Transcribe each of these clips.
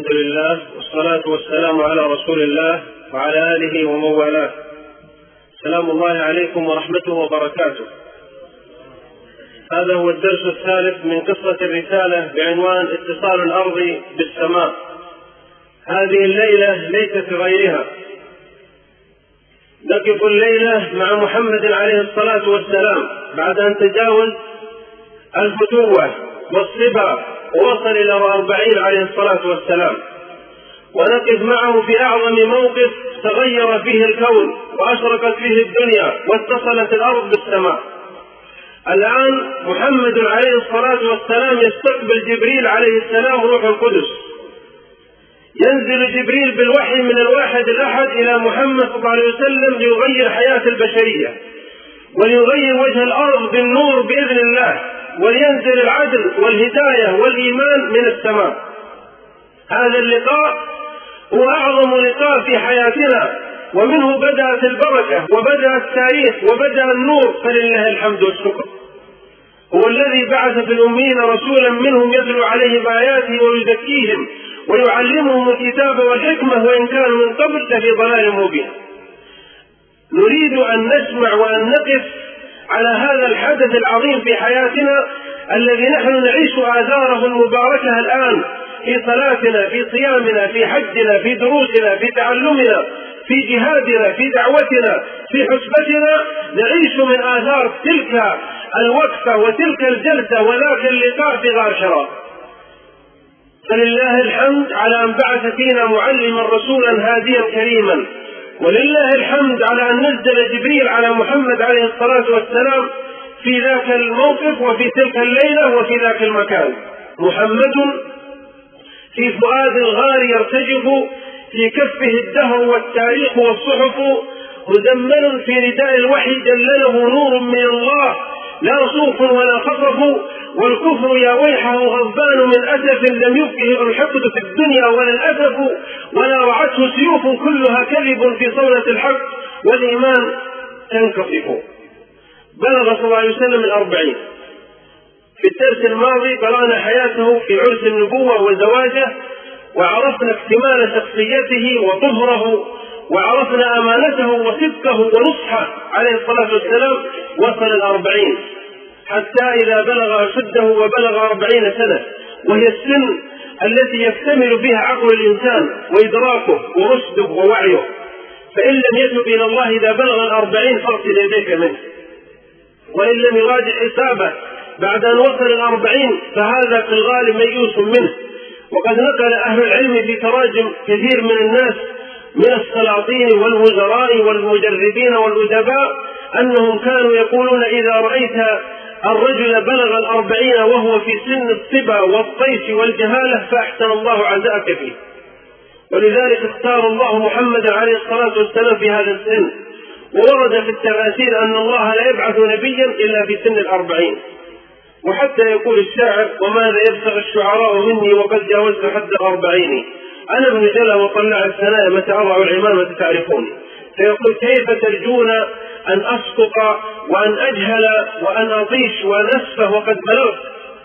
الحمد لله والصلاة والسلام على رسول الله وعلى آله ومن والاه. سلام الله عليكم ورحمته وبركاته. هذا هو الدرس الثالث من قصة الرسالة بعنوان اتصال الأرض بالسماء. هذه الليلة ليست غيرها، نقف الليلة مع محمد عليه الصلاة والسلام بعد أن تجاوز الفتوة والصبا ووصل إلى 40 عليه الصلاة والسلام، ونقف معه في أعظم موقف تغير فيه الكون وأشرقت فيه الدنيا واتصلت الأرض بالسماء. الآن محمد عليه الصلاة والسلام يستقبل جبريل عليه السلام روح القدس، ينزل جبريل بالوحي من الواحد الأحد إلى محمد صلى الله عليه وسلم ليغير حياة البشرية وليغير وجه الأرض بالنور بإذن الله، ولينزل العدل والهداية والإيمان من السماء. هذا اللقاء هو أعظم لقاء في حياتنا، ومنه بدأت البركة وبدأ التاريخ وبدأ النور، فلله الحمد والشكر. هو الذي بعث في الأمين رسولا منهم يتلو عليهم آياته ويزكيهم ويعلمهم الكتاب والحكمة وإن كانوا من قبل لفي ضلال مبين. نريد أن نسمع وأن نقف على هذا الحدث العظيم في حياتنا الذي نحن نعيش آثاره المباركة الآن، في صلاتنا، في صيامنا، في حجنا، في دروسنا، في تعلمنا، في جهادنا، في دعوتنا، في حسبتنا، نعيش من آثار تلك الوقفة وتلك الجلسة وذاك اللقاء في غار حراء. فلله الحمد على أن بعث فينا معلما رسولا هاديا كريما، ولله الحمد على أن نزل جبريل على محمد عليه الصلاة والسلام في ذاك الموقف وفي تلك الليلة وفي ذاك المكان. محمد في فؤاد الغار يرتجف، في كفه الدهر والتاريخ والصحف، مزمل في رداء الوحي جلله نور من الله، لا صوف ولا خطف، والكفر يا ويحه غضبان من أسف لم يبقه الحقد في الدنيا ولا الأسف، ولا رعته سيوف كلها كذب في صولة الحق والإيمان تنكفف. بلغ صلى الله عليه وسلم 40. في الدرس الماضي قرأنا حياته في عرس النبوة وزواجه، وعرفنا اكتمال شخصيته وطهره، وعرفنا أمانته وصدقه ونصحه عليه الصلاة والسلام. وصل 40 حتى إذا بلغ أشده وبلغ 40 سنة، وهي السن التي يكتمل بها عقل الإنسان وإدراكه ورشده ووعيه. فإن لم يتب إلى الله إذا بلغ 40 فاغسل يديك منه، وإن لم يراجع حسابه بعد أن وصل 40 فهذا في الغالب ميؤوس منه. وقد نقل أهل العلم في تراجم كثير من الناس من السلاطين والوزراء والمجربين والأدباء أنهم كانوا يقولون: إذا رأيت الرجل بلغ 40 وهو في سن الصبا والطيش والجهالة فأحسن الله عزاءك فيه. ولذلك اختار الله محمد عليه الصلاة والسلام في هذا السن. وورد في التفاسير أن الله لا يبعث نبيا إلا في سن 40. وحتى يقول الشاعر: وماذا يبتغي الشعراء مني وقد جاوزت حد 40، أنا ابن جلا وطلع الثنايا متى أضع العمامة تعرفوني. فيقول: كيف ترجون أن أسقط وأن أجهل وأن أطيش وأن أسفه وقد بلغت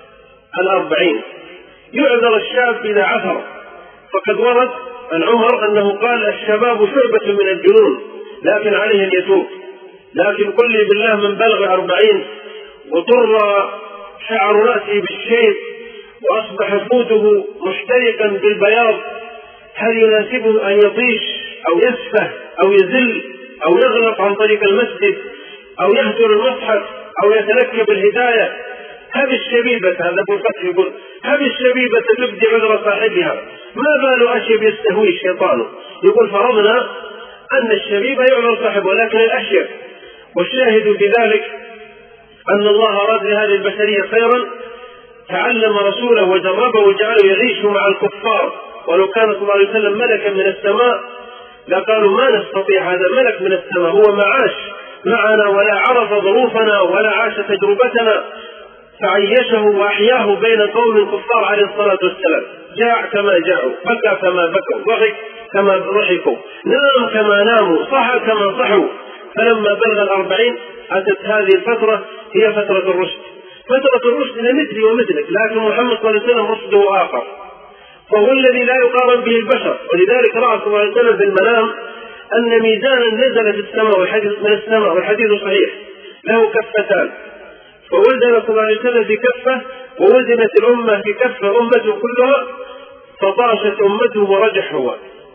40؟ يعذر الشاب إذا عثر، فقد ورد عن عمر أنه قال: الشباب شعبة من الجنون لكن عليه أن يتوب. لكن قل لي بالله، من بلغ 40 وطر شعر رأسه بالشيب وأصبح فوته محترقا بالبياض، هل يناسبه أن يطيش أو يسفه أو يزل أو يغلط عن طريق المسجد أو يهجر المصحف أو يتنكب الهداية؟ هذه الشبيبة، هذا أبو الفتح يقول: هذه الشبيبة تبدي عذر صاحبها، ما بال أشيب يستهوي الشيطان. يقول: فرضنا أن الشبيبة يعذر صاحبه، ولكن الأشيب. والشاهد في ذلك أن الله أراد لهذه البشرية خيرا، تعلم رسوله وجربه وجعله يعيش مع الكفار. ولو كان صلى الله عليه وسلم ملكا من السماء لقالوا: ما نستطيع هذا ملك من السماء، هو ما عاش معنا ولا عرف ظروفنا ولا عاش تجربتنا. فعيشه وأحياه بين قوم الكفار عليه الصلاة والسلام. جاع كما جاعوا، بكى كما بكوا، ضحك كما ضحكوا، نام كما ناموا، صحى كما صحوا. فلما بلغ 40 أتت هذه الفترة هي فترة الرشد. فترة الرشد لمثلي ومثلك، لكن محمد صلى الله عليه وسلم رشده آخر. فهو الذي لا يقارن به البشر. ولذلك رأى صلى الله عليه وسلم في المنام أن ميزانا نزل في السماء من السماء، والحديث صحيح، له كفتان، فوزن صلى الله عليه وسلم في كفة، ووزنت الأمة في كفة أمته كلها، فطاشت أمته ورجح هو،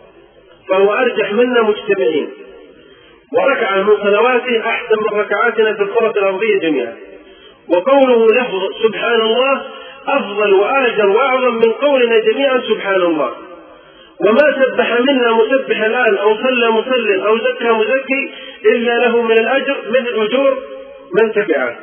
فهو أرجح منا مجتمعين، وركعة من صلواته أحسن من ركعاتنا في الكرة الأرضية جميعا. وقوله له سبحان الله أفضل وأجر وأعظم من قولنا جميعا سبحان الله. وما سبح منا مسبح الآن أو صلى مصل أو زكى مزكي إلا له من الأجر مثل أجور من تبعه.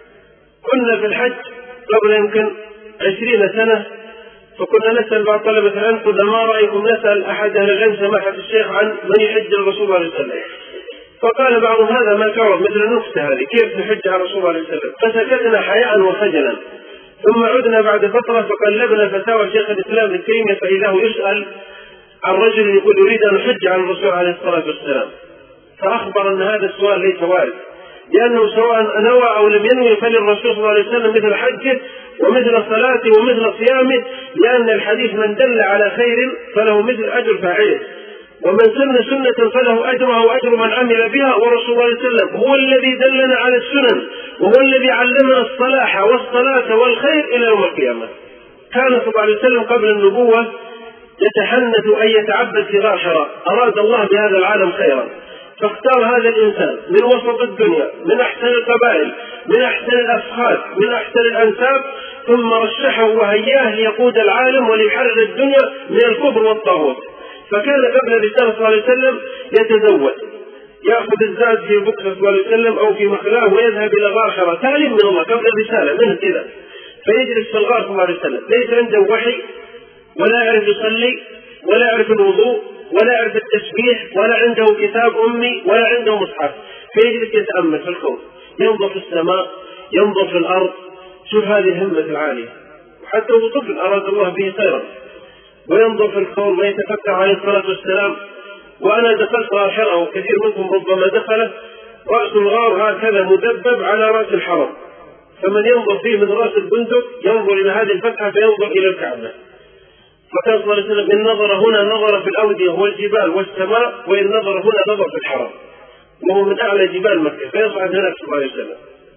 كنا في الحج قبل يمكن 20 سنة، فكنا نسأل بعض طلبة العلم قلنا ما رأيكم نسأل أحد أهل العلم سماحة الشيخ عن من يحج الرسول صلى الله عليه وسلم، فقال بعضهم هذا ما شعر مثل النكتة هذه كيف نحج على الرسول صلى الله عليه وسلم، فسكتنا حياء وخجلا. ثم عدنا بعد فترة فقلبنا فتاوى شيخ الإسلام ابن تيمية فإذا هو يسأل عن رجل يقول يريد أن يحج على الرسول عليه الصلاة والسلام، فأخبر أن هذا السؤال ليس وارد، لأنه سواء نوى أو لم ينوي فللرسول صلى الله عليه وسلم مثل حجه ومثل صلاته ومثل صيامه، لأن الحديث من دل على خير فله مثل أجر فاعله، ومن سن سنة فله أجرها وأجر من عمل بها. ورسول الله صلى الله عليه وسلم هو الذي دلنا على السنن، وهو الذي علمنا الصلاح والصلاة والخير إلى يوم القيامة. كان صلى الله عليه وسلم قبل النبوة يتحنث أن يتعبد في غار حراء، أراد الله بهذا العالم خيرا، فاختار هذا الإنسان من وسط الدنيا، من أحسن القبائل، من أحسن الأفخاذ، من أحسن الأنساب، ثم رشحه وهياه ليقود العالم وليحرر الدنيا من الكفر والطاغوت. فكان قبل الرسالة صلى الله عليه وسلم يتزوج، يأخذ الزاد في بكرة صلى الله عليه وسلم أو في مخلاه ويذهب إلى غار حراء، تعليم من الله قبل الرسالة منه كذا، فيجلس في الغار صلى الله عليه وسلم، ليس عنده وحي ولا يعرف يصلي ولا يعرف الوضوء ولا يعرف التسبيح ولا عنده كتاب أمي ولا عنده مصحف، فيجلس يتأمل في الكون، ينظر في السماء، ينظر في الأرض. شوف هذه الهمة العالية، وحتى هو طفل أراد الله به خيرا، وينظر في الكون ويتفكر عليه الصلاة والسلام. وأنا دخلت غار حراء وكثير منكم ربما دخله، رأس الغار هكذا مدبب على رأس الحرم، فمن ينظر فيه من رأس البندق ينظر إلى هذه الفتحة فينظر إلى الكعبة. فكان صلى الله عليه وسلم إن نظر هنا نظر في الأودية والجبال والسماء، وإن نظر هنا نظر في الحرم، وهو من أعلى جبال مكة، فيصعد هناك صلى الله عليه وسلم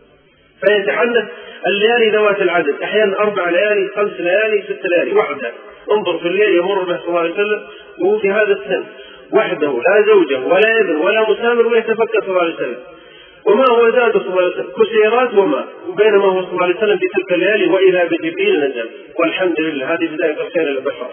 فيتحدث الليالي ذوات العدد، أحيانا 4 ليالي 5 ليالي 6 ليالي وحده. انظر في الليل يمر به صلى الله عليه وسلم وهو في هذا السن وحده، لا زوجه ولا ابن ولا مسامر، ويتفكر صلى الله عليه وسلم. وما هو زاد صلى الله عليه وسلم كسيرات وما، وبينما هو صلى الله عليه وسلم في تلك الليالي وإذا بجبريل نزل، والحمد لله هذه بداية الخير للبشر.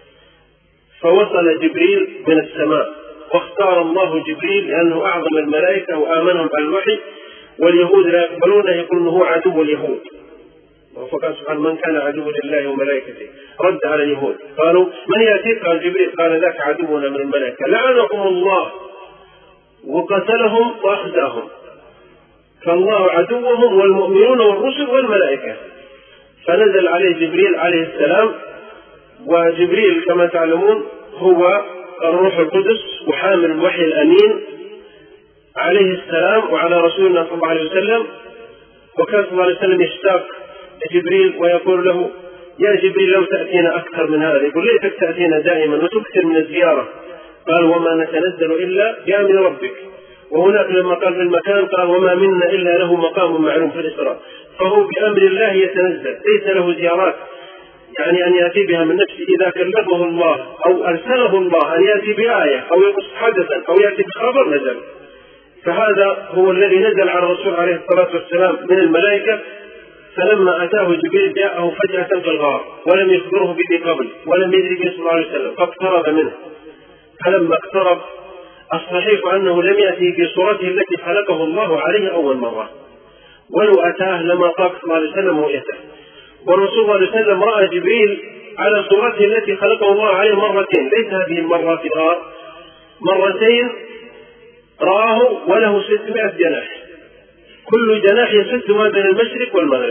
فوصل جبريل من السماء، واختار الله جبريل لأنه أعظم الملائكة وآمنهم على الوحي، واليهود لا يقبلونه، يقولون هو عدو اليهود. فقال سبحانه من كان عدو لله وملائكته، رد على اليهود قالوا من يأتيك؟ قال جبريل، قال ذاك عدونا من الملائكة لعنهم الله وقتلهم وأخزاهم، فالله عدوهم والمؤمنون والرسل والملائكة. فنزل عليه جبريل عليه السلام، وجبريل كما تعلمون هو الروح القدس وحامل الوحي الأمين عليه السلام وعلى رسولنا صلى الله عليه وسلم. وكان صلى الله عليه وسلم يشتاق لجبريل ويقول له يا جبريل لو تأتينا أكثر من هذا، يقول ليتك تأتينا دائما وتكثر من الزيارة. قال وما نتنزل إلا بأمر ربك. وهناك لما قال في المكان قال وما منا إلا له مقام معلوم في الإسراء، فهو بأمر الله يتنزل، ليس له زيارات يعني أن يأتي بها من نفسه. إذا كلمه الله أو أرسله الله أن يأتي بآية أو يقص حدثا أو يأتي بخبر نزل. فهذا هو الذي نزل على الرسول عليه الصلاة والسلام من الملائكة. فلما أتاه جبريل جاءه فجأة في الغار ولم يخبره به قبل ولم يدري به صلى الله عليه وسلم، فاقترب منه. فلما اقترب الصحيح أنه لم يأتي في صورته التي خلقه الله عليه أول مرة، ولو أتاه لما طاق صلى الله عليه وسلم رؤيته. والرسول صلى الله عليه وسلم رأى جبريل على صورته التي خلقه الله عليه مرتين، ليس هذه المرة في الغار، مرتين رآه وله 600 جناح، كل جناح يسد ما بين المشرق والمغرب.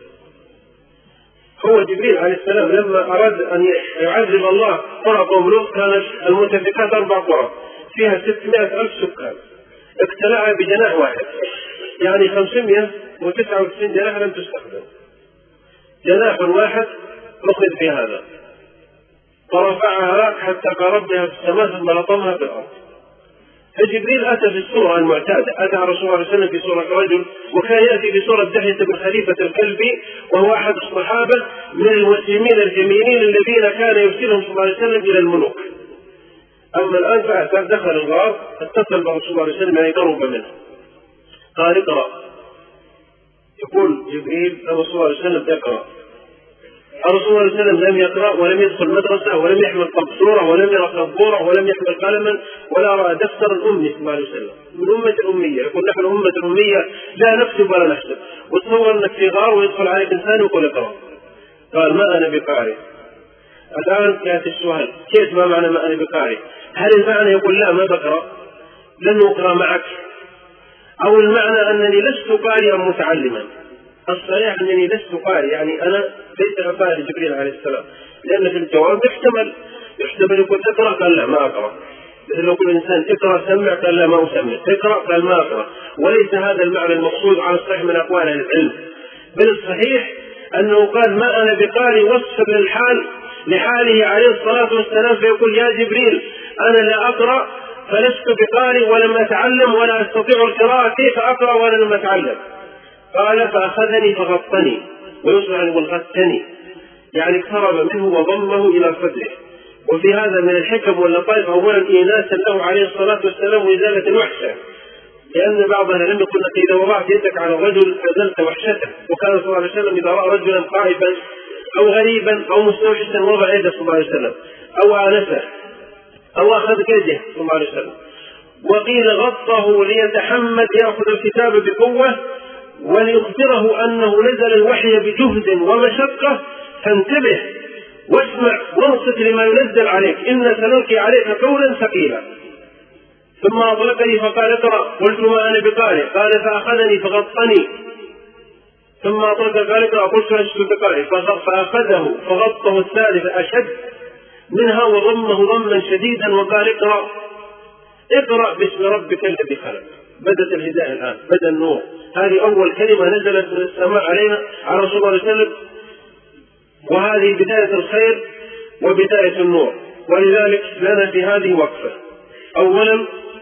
هو جبريل عليه السلام لما أراد أن يعذب الله قرى قوم لوط، كانت المؤتفكات 4 قرى فيها 600,000 سكان، ابتلعها بجناح واحد، يعني 599 جناح لم تستخدم، جناح واحد أخذ في هذا. فرفعها حتى قرب بها في السماء ثم لطمها في الأرض. فجبريل أتى في الصورة المعتادة، أتى رسول الله صلى الله عليه وسلم في صورة رجل، وكان يأتي في صورة دحية بن خليفة الكلبي، وهو أحد الصحابة من المسلمين الجميلين الذين كان يرسلهم صلى الله عليه وسلم إلى الملوك. أما الآن فأتى دخل الغار، اتصل برسول الله صلى الله عليه وسلم يعني قرب منه، قال اقرأ. يقول جبريل له صلى الله عليه وسلم اقرأ. الرسول صلى الله عليه وسلم لم يقرأ ولم يدخل مدرسة ولم يحمل قبصورة ولم يرى خبورة ولم يحمل قلما ولا رأى دفترا أمي صلى الله عليه وسلم، من أمة الأمية. يقول نحن أمة الأمية لا نكتب ولا نحسب. وتصور أنك في غار ويدخل عليك إنسان ويقول اقرأ. قال ما أنا بقارئ. الآن يأتي السؤال كيف ما معنى ما أنا بقارئ؟ هل المعنى يقول لا ما بقرأ لن أقرأ معك، أو المعنى أنني لست قارئا متعلما؟ الصحيح أنني لست قارئ، يعني أنا ليس قارئ جبريل عليه السلام، لأن في الجواب يحتمل يقول اقرأ قال لا ما أقرأ، مثل لو كل إنسان اقرأ سمع قال لا ما أسمع، اقرأ قال ما أقرأ، وليس هذا المعنى المقصود على الصحيح من أقوال العلم. بل الصحيح أنه قال ما أنا بقارئ وصف للحال لحاله عليه الصلاة والسلام، فيقول يا جبريل أنا لا أقرأ فلست بقارئ ولم أتعلم ولا أستطيع القراءة، كيف أقرأ وأنا لم أتعلم؟ قال فأخذني فغطني، ويصبح يقول غطني يعني اقترب منه وضمه إلى صدره. وفي هذا من الحكم واللطائف أولا إيناسا له عليه الصلاة والسلام وإزالة الوحشة، لأن بعضنا لم يقل لك إذا وضعت يدك على الرجل أزلت وحشته، وكان صلى الله عليه وسلم إذا رأى رجلا خائفا أو غريبا أو مستوحشا وضع يده صلى الله عليه وسلم أو آنسه أو أخذ كيده صلى الله عليه وسلم. وقيل غطه ليتحمد يأخذ الكتاب بقوة وليخبره أنه نزل الوحي بجهد ومشقة، فانتبه واسمع وانصت لما ينزل عليك، إن سنلقي عليك قولا ثقيلا. ثم أطلقني فقال اقرأ، قلت ما أنا بقارئ، قال فأخذني فغطني، ثم أطلق قال اقرأ، قلت لست بقارئ، فأخذه فغطه الثالث أشد منها وضمه ضما شديدا وقال اقرأ اقرأ باسم ربك الذي خلق. بدت الهداية الآن، بدأ النور. هذه أول كلمة نزلت من السماء علينا على رسول الله صلى الله عليه وسلم، وهذه بداية الخير وبداية النور. ولذلك لنا في هذه وقفة. أولا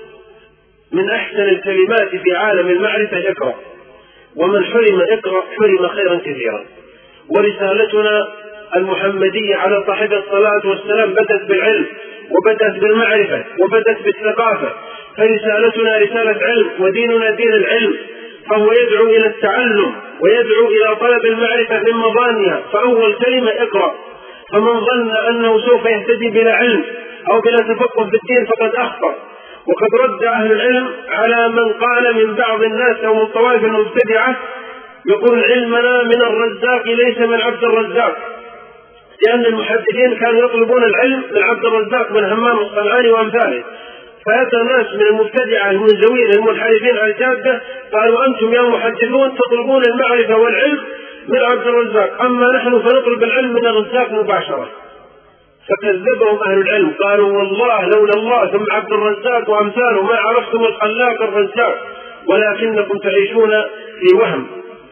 من أحسن الكلمات في عالم المعرفة اقرأ، ومن حرم اقرأ حرم خيرا كثيرا. ورسالتنا المحمدية على صاحب الصلاة والسلام بدأت بالعلم وبدأت بالمعرفة وبدأت بالثقافة، فرسالتنا رسالة علم وديننا دين العلم، فهو يدعو إلى التعلم ويدعو إلى طلب المعرفة من مظانها. فأول كلمة اقرأ. فمن ظن أنه سوف يهتدي بلا علم أو بلا تفقه في الدين فقد أخطأ. وقد رد أهل العلم على من قال من بعض الناس أو من طوائف المبتدعة يقول علمنا من الرزاق ليس من عبد الرزاق، لأن المحدثين كانوا يطلبون العلم من عبد الرزاق بن همام الصنعاني وأمثاله. فأتى ناس من المبتدعة المنزوين المنحرفين عن الجادة قالوا أنتم يا محدثون تطلبون المعرفة والعلم من عبد الرزاق، أما نحن فنطلب العلم من الرزاق مباشرة. فكذبهم أهل العلم قالوا والله لولا الله ثم عبد الرزاق وأمثاله ما عرفتم الخلاق الرزاق، ولكنكم تعيشون في وهم.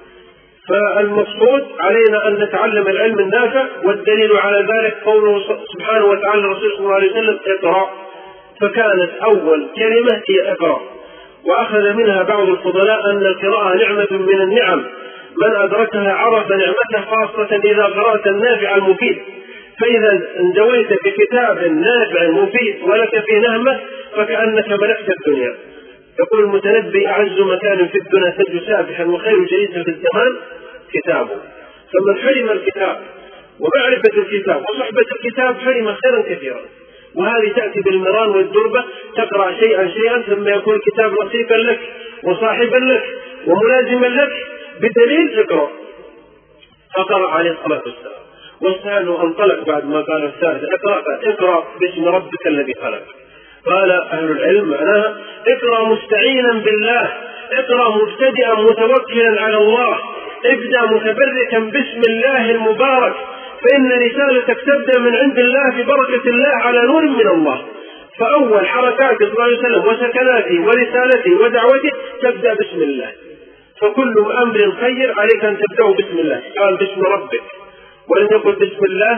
فالمقصود علينا أن نتعلم العلم النافع، والدليل على ذلك قوله سبحانه وتعالى للرسول صلى الله عليه وسلم اقرأ. فكانت أول كلمة هي اقرأ. وأخذ منها بعض الفضلاء أن القراءة نعمة من النعم، من أدركها عرف نعمته، خاصة إذا قرأت النافع المفيد. فإذا اندويت بكتاب نافع مفيد ولك في نهمة فكأنك ملكت الدنيا. يقول المتنبي أعز مكان في الدنيا تجد سابحا وخير جليس في الزمان كتابه. فمن حرم الكتاب ومعرفة الكتاب وصحبة الكتاب حرم خيرا كثيرا. وهذه تأتي بالمران والدربة، تقرأ شيئا شيئا ثم يكون الكتاب رصيقا لك وصاحبا لك وملازما لك بدليل اقرأ. فقرأ عليه الصلاة والسلام. والثاني انطلق بعد ما قال الثالث اقرأ باسم ربك الذي خلق. قال أهل العلم معناها اقرأ مستعينا بالله، اقرأ مبتدئا متوكلا على الله، ابدأ متبركا باسم الله المبارك، فإن رسالتك تبدأ من عند الله ببركة الله على نور من الله. فأول حركات صلى الله عليه وسلم وسكناته ورسالته ودعوته تبدأ باسم الله. فكل أمر خير عليك أن تبدأ باسم الله. قال باسم ربك ولم يقل بسم الله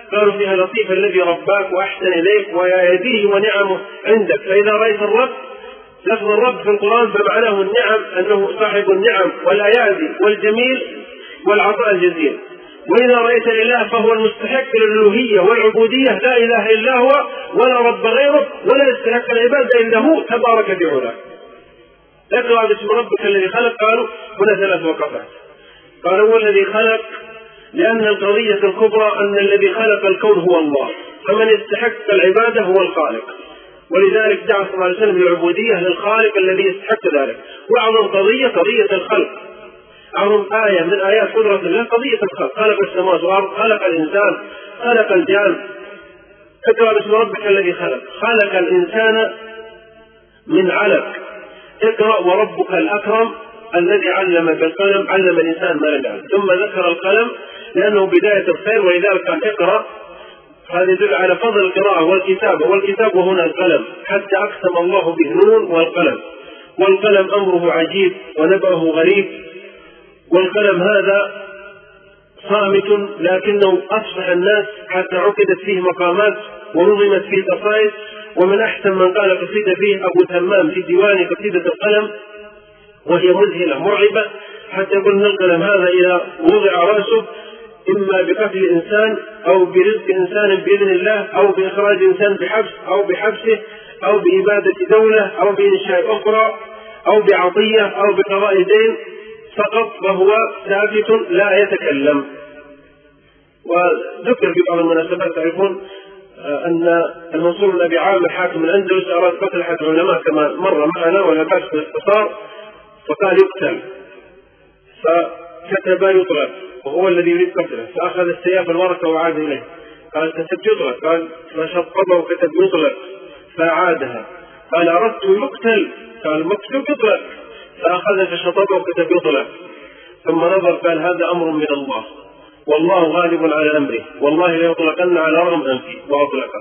قالوا فيها لطيف الذي رباك وأحسن إليك ويديه ونعمه عندك. فإذا رأيت الرب، لفظ الرب في القرآن فمعناه النعم، أنه صاحب النعم والأيادي والجميل والعطاء الجزيل. وإذا رأيت الإله فهو المستحق للألوهية والعبودية، لا إله إلا هو ولا رب غيره ولا يستحق العبادة إلا هو تبارك بعلاه. اقرأ باسم ربك الذي خلق. قالوا هنا 3 وقفات. قال هو الذي خلق، لأن القضية الكبرى أن الذي خلق الكون هو الله، فمن يستحق العبادة هو الخالق، ولذلك دعا صلى الله عليه وسلم بالعبودية للخالق الذي يستحق ذلك. وأعظم قضية الخلق، أعظم آية من آيات قدرة الله قضية الخلق. خلق السماوات والأرض، خلق الإنسان، خلق الجان. اقرأ باسم ربك الذي خلق. خلق الإنسان من علق. اقرأ وربك الأكرم الذي علم بالقلم، علم الإنسان ما لم يعلم. ثم ذكر القلم لأنه بداية الخير، ولذلك قال اقرأ. هذا يدل على فضل القراءة والكتابة، والكتاب هنا القلم، حتى أقسم الله بالنون والقلم. والقلم أمره عجيب ونبأه غريب. والقلم هذا صامت لكنه أصبح الناس حتى عقدت فيه مقامات ونظمت فيه قصائد. ومن أحسن من قال قصيدة فيه أبو تمام في ديوان قصيدة القلم، وهي مذهلة مرعبة، حتى يقول أن القلم هذا إذا وضع رأسه إما بقتل إنسان أو برزق إنسان بإذن الله، أو بإخراج إنسان بحبس أو بحبسه، أو بإبادة دولة، أو بإنشاء أخرى، أو بعطية، أو بقضاء دين فقط، وهو ثابت لا يتكلم. وذكر في بعض المناسبات تعرفون أن المنصور بن أبي عامر حاكم الأندلس أراد قتل أحد العلماء كما مر معنا ولا بأس بالاختصار، فقال يقتل، فكتب يطلق وهو الذي يريد قتله، فأخذ السياف الورقة وعاد إليه، قال كتبت يطلق، قال فشطبه وكتب يطلق فأعادها، قال أردت يقتل، قال مكتوب يطلق، فأخذ فشطبه وكتب يطلق، ثم نظر قال هذا أمر من الله والله غالب على أمره والله لا يطلقن على رغم أنفي، وأطلقه.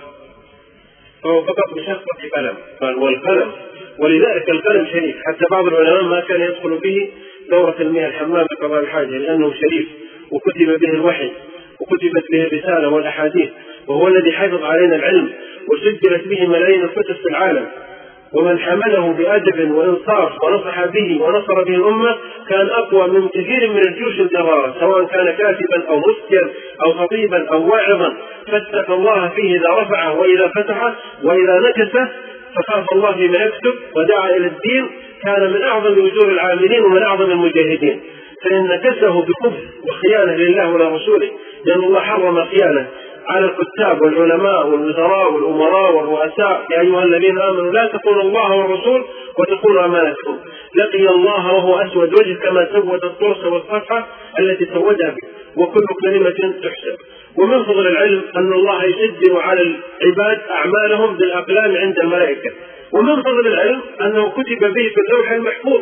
فهو فقط بشخصة قلم، قال والقلم، ولذلك القلم شريف، حتى بعض العلماء ما كان يدخل به دورة المياه الحمام بقضاء الحاجة لأنه شريف، وكتب به الوحي وكتبت به الرسالة والأحاديث، وهو الذي حفظ علينا العلم وسجلت به ملايين الكتب في العالم. ومن حمله بأدب وإنصاف ونصح به ونصر به الأمة كان أقوى من كثير من الجيوش الجرارة، سواء كان كاتبا أو مفتيا أو خطيبا أو واعظا، فاتقى الله فيه إذا رفعه وإذا فتحه، وإذا نكسه فخاف الله فيما يكتب ودعا إلى الدين، كان من أعظم وجوه العاملين ومن أعظم المجاهدين. فإن نكسه بكفر وخيانة لله ولرسوله، لأن الله حرم خيانة على الكتاب والعلماء والوزراء والأمراء والرؤساء. يا أيها الذين آمنوا لا تخونوا الله والرسول وتخونوا أمانتكم. لقي الله وهو أسود وجه كما سود الطرس والصفحة التي سودها به، وكل كلمة تحسب. ومن فضل العلم أن الله يسجل على العباد أعمالهم بالأقلام عند الملائكة. ومن فضل العلم أنه كتب به في اللوح المحفوظ.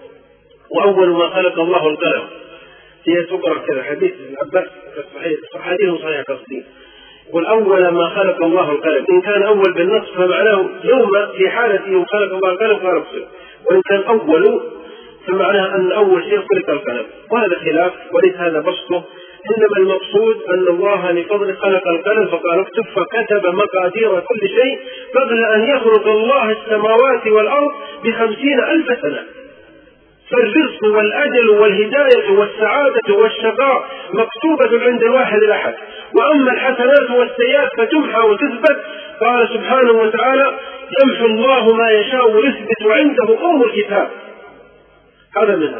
وأول ما خلق الله القلم، هي تقرأ كذا حديث العباس حديث صحيح قصدي، والأول ما خلق الله القلم، إن كان أول بالنص فمعناه يوم في حالة يوم خلق الله القلم خلق، وإن كان أول فمعناه أن أول شيء خلق القلم. وهذا خلاف وليس هذا بسطه، إنما المقصود أن الله لفضل خلق القلم فقال اكتب، فكتب مقادير كل شيء قبل أن يخلق الله السماوات والأرض ب50,000 سنة. فالرزق والأجل والهداية والسعادة والشقاء مكتوبة عند الواحد الأحد. وأما الحسنات والسيئات فتمحى وتثبت. قال سبحانه وتعالى يمحو الله ما يشاء ويثبت عنده أم الكتاب. هذا منها.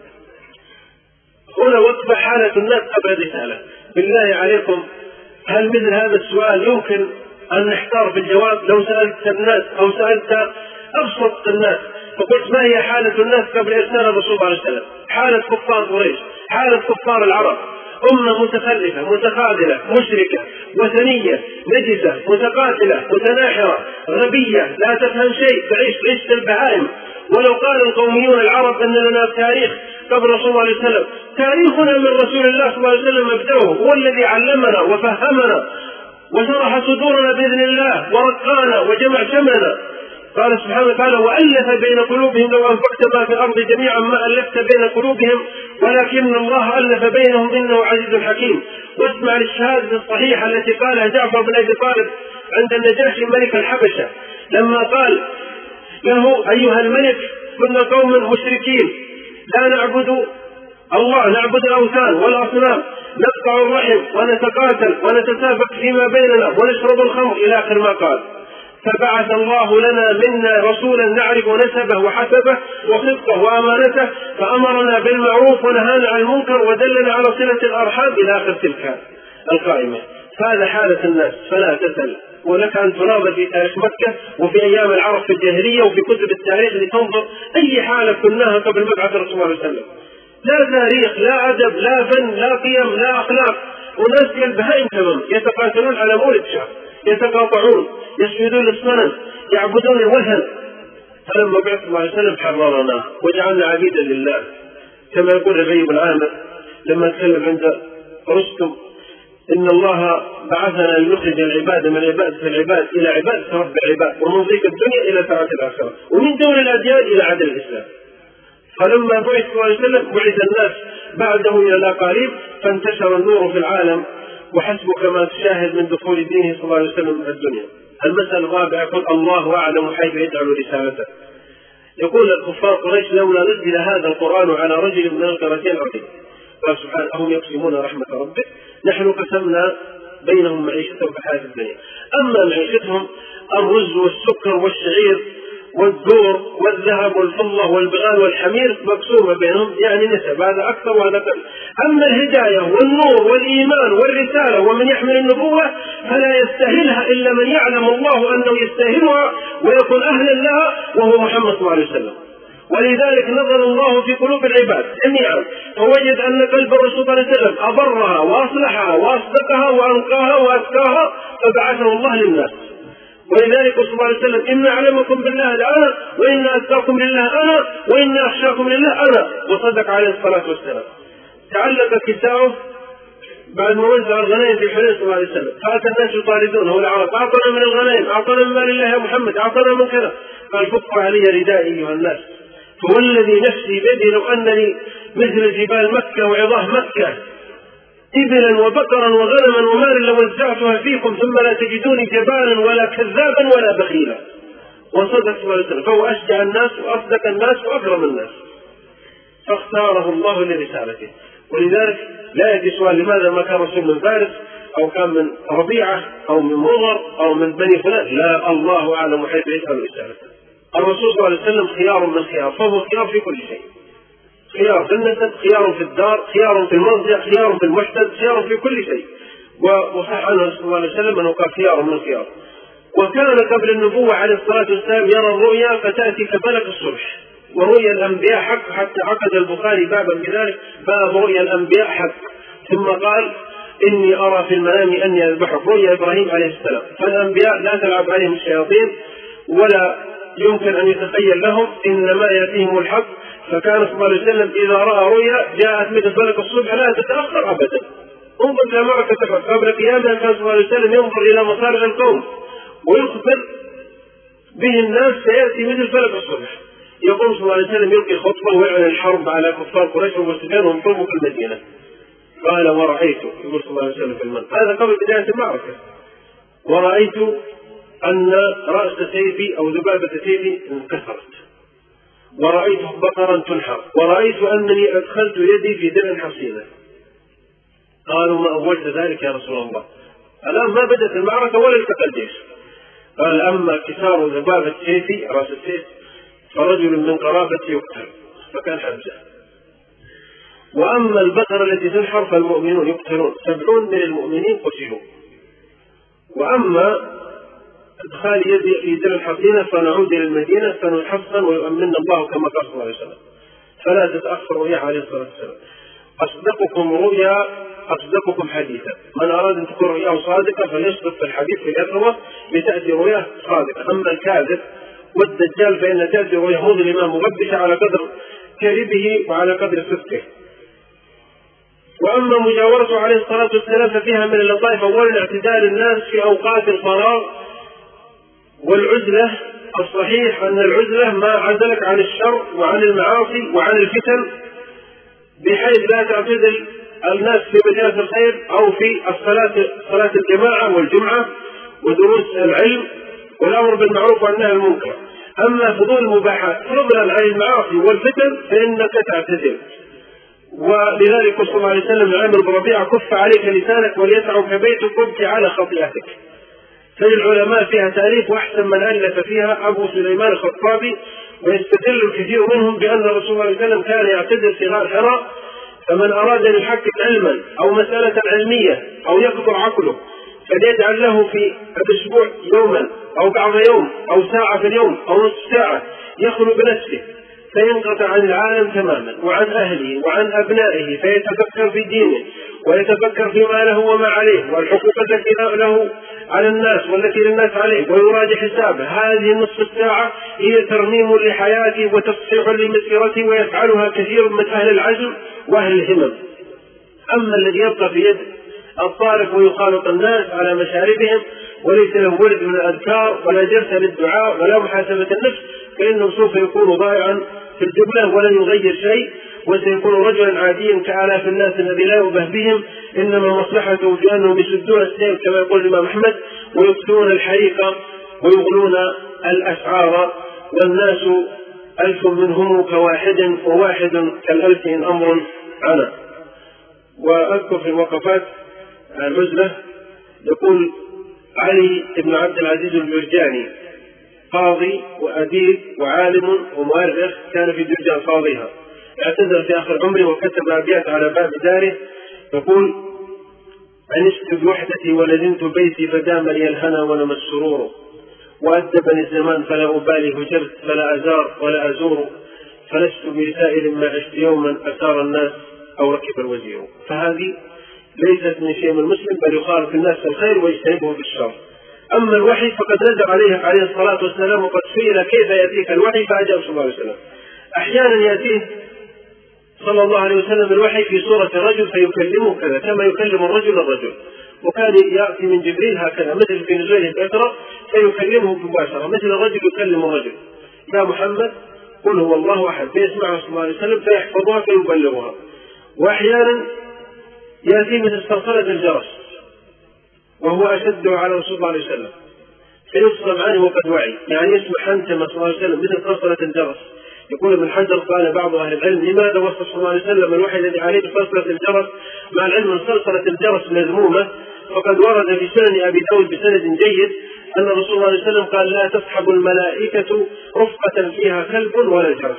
هنا وصف حالة الناس قبل رسالة. بالله عليكم هل مثل هذا السؤال يمكن أن نحتار في الجواب؟ لو سألت الناس أو سألت أبسط الناس فقلت ما هي حالة الناس قبل إرسال الرسول صلى الله عليه وسلم؟ حالة كفار قريش، حالة كفار العرب، أمة متخلفة متخاذلة مشركة وثنية نجسة متقاتلة متناحرة غبية لا تفهم شيء تعيش عيشة البهائم. ولو قال القوميون العرب أن لنا تاريخ قبل رسول الله عليه وسلم، تاريخنا من رسول الله صلى الله عليه وسلم مبدأه، هو الذي علمنا وفهمنا وشرح صدورنا بإذن الله ورقانا وجمع شملنا. قال سبحانه وتعالى وألف بين قلوبهم لو أنفقت ما في الأرض جميعا ما ألفت بين قلوبهم ولكن الله ألف بينهم إنه عزيز حكيم. واسمع للشهادة الصحيحة التي قالها جعفر بن أبي طالب عند النجاشي ملك الحبشة لما قال له: أيها الملك، كنا قوم مشركين لا نعبد الله، نعبد الأوثان والأصنام، نقطع الرحم ونتقاتل ونتسابق فيما بيننا ونشرب الخمر إلى آخر ما قال. فبعث الله لنا منا رسولا نعرف نسبه وحسبه وصدقه وأمانته، فأمرنا بالمعروف ونهانا عن المنكر ودلنا على صلة الأرحام إلى آخر تلك القائمة. هذا حالة الناس، فلا تسأل، ولك أن تناظر في تاريخ مكة وفي أيام العرب في الجاهلية وفي كتب التاريخ لتنظر أي حالة كناها قبل مبعث الرسول صلى الله عليه وسلم. لا تاريخ، لا أدب، لا فن، لا قيم، لا أخلاق، وناس كالبهائم تمام يتقاتلون على مولد شهر، يتقاطعون، يسجدون للصنم، يعبدون الوثن. فلما بعث الله عليه وسلم حررنا وجعلنا عبيدا لله، كما يقول الربيع بن عامر لما تكلم عند رستم: إن الله بعثنا لنخرج العباد من عبادة العباد إلى عبادة رب العباد، ومن ضيق الدنيا إلى سعة الآخرة، ومن دون الأديان إلى عدل الإسلام. فلما بعث صلى الله عليه وسلم بعث الناس بعده إلى الأقاليم، فانتشر النور في العالم، وحسب كما تشاهد من دخول دينه صلى الله عليه وسلم الدنيا. المسألة الرابعة: يقول الله أعلم حيث يجعل رسالته. يقول الكفار قريش: لولا نزل هذا القرآن على رجل من القريتين العظيم. قال سبحانه: هم يقسمون رحمة ربك نحن قسمنا بينهم معيشتهم في الحياة الدنيا. أما معيشتهم الرز والسكر والشعير والدور والذهب والفضة والبغال والحمير مقسومة بينهم، يعني نسب، هذا أكثر وهذا أقل. أما الهداية والنور والإيمان والرسالة ومن يحمل النبوة فلا يستاهلها إلا من يعلم الله أنه يستاهلها ويكون أهلا لها، وهو محمد صلى الله عليه وسلم. ولذلك نظر الله في قلوب العباد جميعا، فوجد أن قلب الرسول صلى الله عليه وسلم أبرها وأصلحها وأصدقها وأنقاها وأزكاها، فبعثه الله للناس. ولذلك صلى الله عليه وسلم: إن أعلمكم بالله أنا، وإن أتقاكم لله أنا، وإن أخشاكم لله أنا. وصدق عليه الصلاة والسلام. تعلق كساؤه بعد ما وزع الغنائم في حنين صلى الله عليه وسلم، فأتى الناس يطاردونه والعرب: أعطنا من الغنائم، أعطنا من مال الله يا محمد، أعطنا من كذا. قال: فكوا علي ردائي أيها الناس، فوالذي نفسي بيدي لو أنني مثل جبال مكة وعظاه مكة إبلا وبقرا وغنما ومال لوزعتها فيكم ثم لا تجدوني جبانا ولا كذابا ولا بخيلا. وصدق صلى الله عليه وسلم، فهو أشجع الناس وأصدق الناس وأكرم الناس، فاختاره الله لرسالته. ولذلك لا يجي سؤال: لماذا ما كان رسول من فارس أو كان من ربيعة أو من مضر أو من بني فلان؟ لا، الله أعلم حيث يجعل رسالته. الرسول صلى الله عليه وسلم خيار من خيار، فهو خيار في كل شيء، خيار في النسب، خيار في الدار، خيار في المرجع، خيار في المحتد، خيار في كل شيء. وصح عنه صلى الله عليه وسلم أنه قال: خيار من خيار. وكان قبل النبوة عليه الصلاة والسلام يرى الرؤيا فتأتي كفلك الصبح، ورؤيا الأنبياء حق، حتى عقد البخاري بابا بذلك: باب رؤيا الأنبياء حق. ثم قال: إني أرى في المنام أني أذبحك، رؤيا إبراهيم عليه السلام. فالأنبياء لا تلعب عليهم الشياطين ولا يمكن أن يتخيل لهم، إنما يأتيهم الحق. فكان صلى الله عليه وسلم إذا رأى رؤيا جاءت مثل فلك الصبح لا تتأخر أبدا. انظر إلى معركة قبل قيامها، كان صلى الله عليه وسلم ينظر إلى مصالح القوم ويخبر به الناس سيأتي مثل فلك الصبح. يقوم صلى الله عليه وسلم يلقي خطبة ويعلن الحرب على كفار قريش وسفيان وانقلبوا في المدينة. قال: ورأيت، يقول صلى الله عليه وسلم في المنام، هذا قبل بداية المعركة: ورأيت أن رأس سيفي أو ذبابة سيفي انكسرت، ورأيت بقرا تنحر، ورأيت أنني أدخلت يدي في درع حصينة. قالوا: ما أولت ذلك يا رسول الله؟ الآن ما بدأت المعركة ولا التقى الجيش. قال: أما كسار ذبابة سيفي رأس السيف فرجل من قرابتي يقتل، فكان حمزة. وأما البقرة التي تنحر فالمؤمنون يقتلون، 70 من المؤمنين قتلوا. وأما ادخال يدي في درع الحصينة فنعود إلى المدينة فنحصن ويؤمن الله كما قال صلى الله عليه وسلم. فلا تتأخر رؤيا عليه الصلاة والسلام. أصدقكم رؤيا أصدقكم حديثا، من أراد أن تكون رؤياه صادقة فليصدق في الحديث في الأثوة لتأتي رؤياه صادقة. أما الكاذب والدجال فإن تأتي رؤياه مظلمة مغبشة على قدر كذبه وعلى قدر صدقه. وأما مجاورته عليه الصلاة والسلام ففيها من اللطائف: أولا اعتدال الناس في أوقات الفراغ والعزلة. الصحيح أن العزلة ما عزلك عن الشر وعن المعاصي وعن الفتن، بحيث لا تعتزل الناس في مجالس الخير أو في صلاة الجماعة والجمعة ودروس العلم والأمر بالمعروف والنهي عن المنكر. أما فضول المباحات فضلا عن المعاصي والفتن فإنك تعتذر. ولذلك صلى الله عليه وسلم لعمرو بن ربيعة: كف عليك لسانك وليسعك بيتك وابكي على خطيئتك. فالعلماء فيها تأليف، وأحسن من ألف فيها أبو سليمان الخطابي، ويستدل الكثير منهم بأن الرسول صلى الله عليه وسلم كان يعتذر في غار حراء. فمن أراد أن يحقق علما أو مسألة علمية أو يكبر عقله فليجعل له في الأسبوع يوما أو بعض يوم أو ساعة في اليوم أو نصف ساعة يخلو بنفسه فينقطع عن العالم تماما وعن أهله وعن أبنائه، فيتفكر في دينه ويتفكر فيما له وما عليه والحقوق التي له على الناس والتي للناس عليه، ويراجع حسابه. هذه النصف الساعة هي ترميم لحياته وتصحيح لمسيرته، ويفعلها كثير من أهل العزم وأهل الهمم. أما الذي يبقى في يد الطارق ويخالط الناس على مشاربهم وليس له ورد من الأذكار ولا جلسة للدعاء ولا محاسبة النفس، فإنه سوف يكون ضائعا في الجملة ولن يغير شيء، وسيكون رجلا عاديا كآلاف الناس الذي لا يؤبه بهم، إنما مصلحته في أنهم يسدون السيف كما يقول الإمام أحمد ويكسرون الحريق ويغلون الأسعار، والناس ألف منهم كواحد وواحد كالألف إن أمر عنا. وأذكر في الوقفات العزلة يقول علي بن عبد العزيز الجرجاني قاضي وأديب وعالم ومؤرخ كان في جرجان قاضيها، اعتذر في آخر عمره وكتب أبيات على باب داره يقول: أنست بوحدتي ولزمت بيتي فدام لي الهنا ونما السرور، وأدبني الزمان فلا أبالي هجرت فلا أزار ولا أزور، فلست بسائل ما عشت يوما أثار الناس أو ركب الوزير. فهذه ليست من شيء من المسلم، بل يخالف الناس في الخير ويجتنبه بالشر. أما الوحي فقد نزل عليه الصلاة والسلام وقد سئل كيف يأتيك الوحي فأجاب صلى الله عليه وسلم. أحيانا يأتيه صلى الله عليه وسلم الوحي في صورة رجل فيكلمه كذا كما يكلم الرجل، وكان يأتي من جبريل هكذا مثل في نزوله الأسرى فيكلمه مباشرة مثل الرجل يكلم الرجل: يا محمد قل هو الله أحد، فيسمعها صلى الله عليه وسلم فيحفظها فيبلغها. وأحيانا يأتي مثل صرصرة الجرس وهو أشد على رسول الله عليه وسلم فيصرم عنه وقد وعي، يعني يسمع حنتم صلى الله عليه وسلم مثل صرصرة الجرس. يقول ابن حجر قال بعض أهل العلم: لماذا وصف صلى الله عليه وسلم الوحي الذي عليه بصرصرة الجرس مع العلم أن صرصرة الجرس مذمومة؟ فقد ورد في سنن أبي داود بسند جيد أن رسول الله عليه وسلم قال: لا تصحب الملائكة رفقة فيها كلب ولا جرس.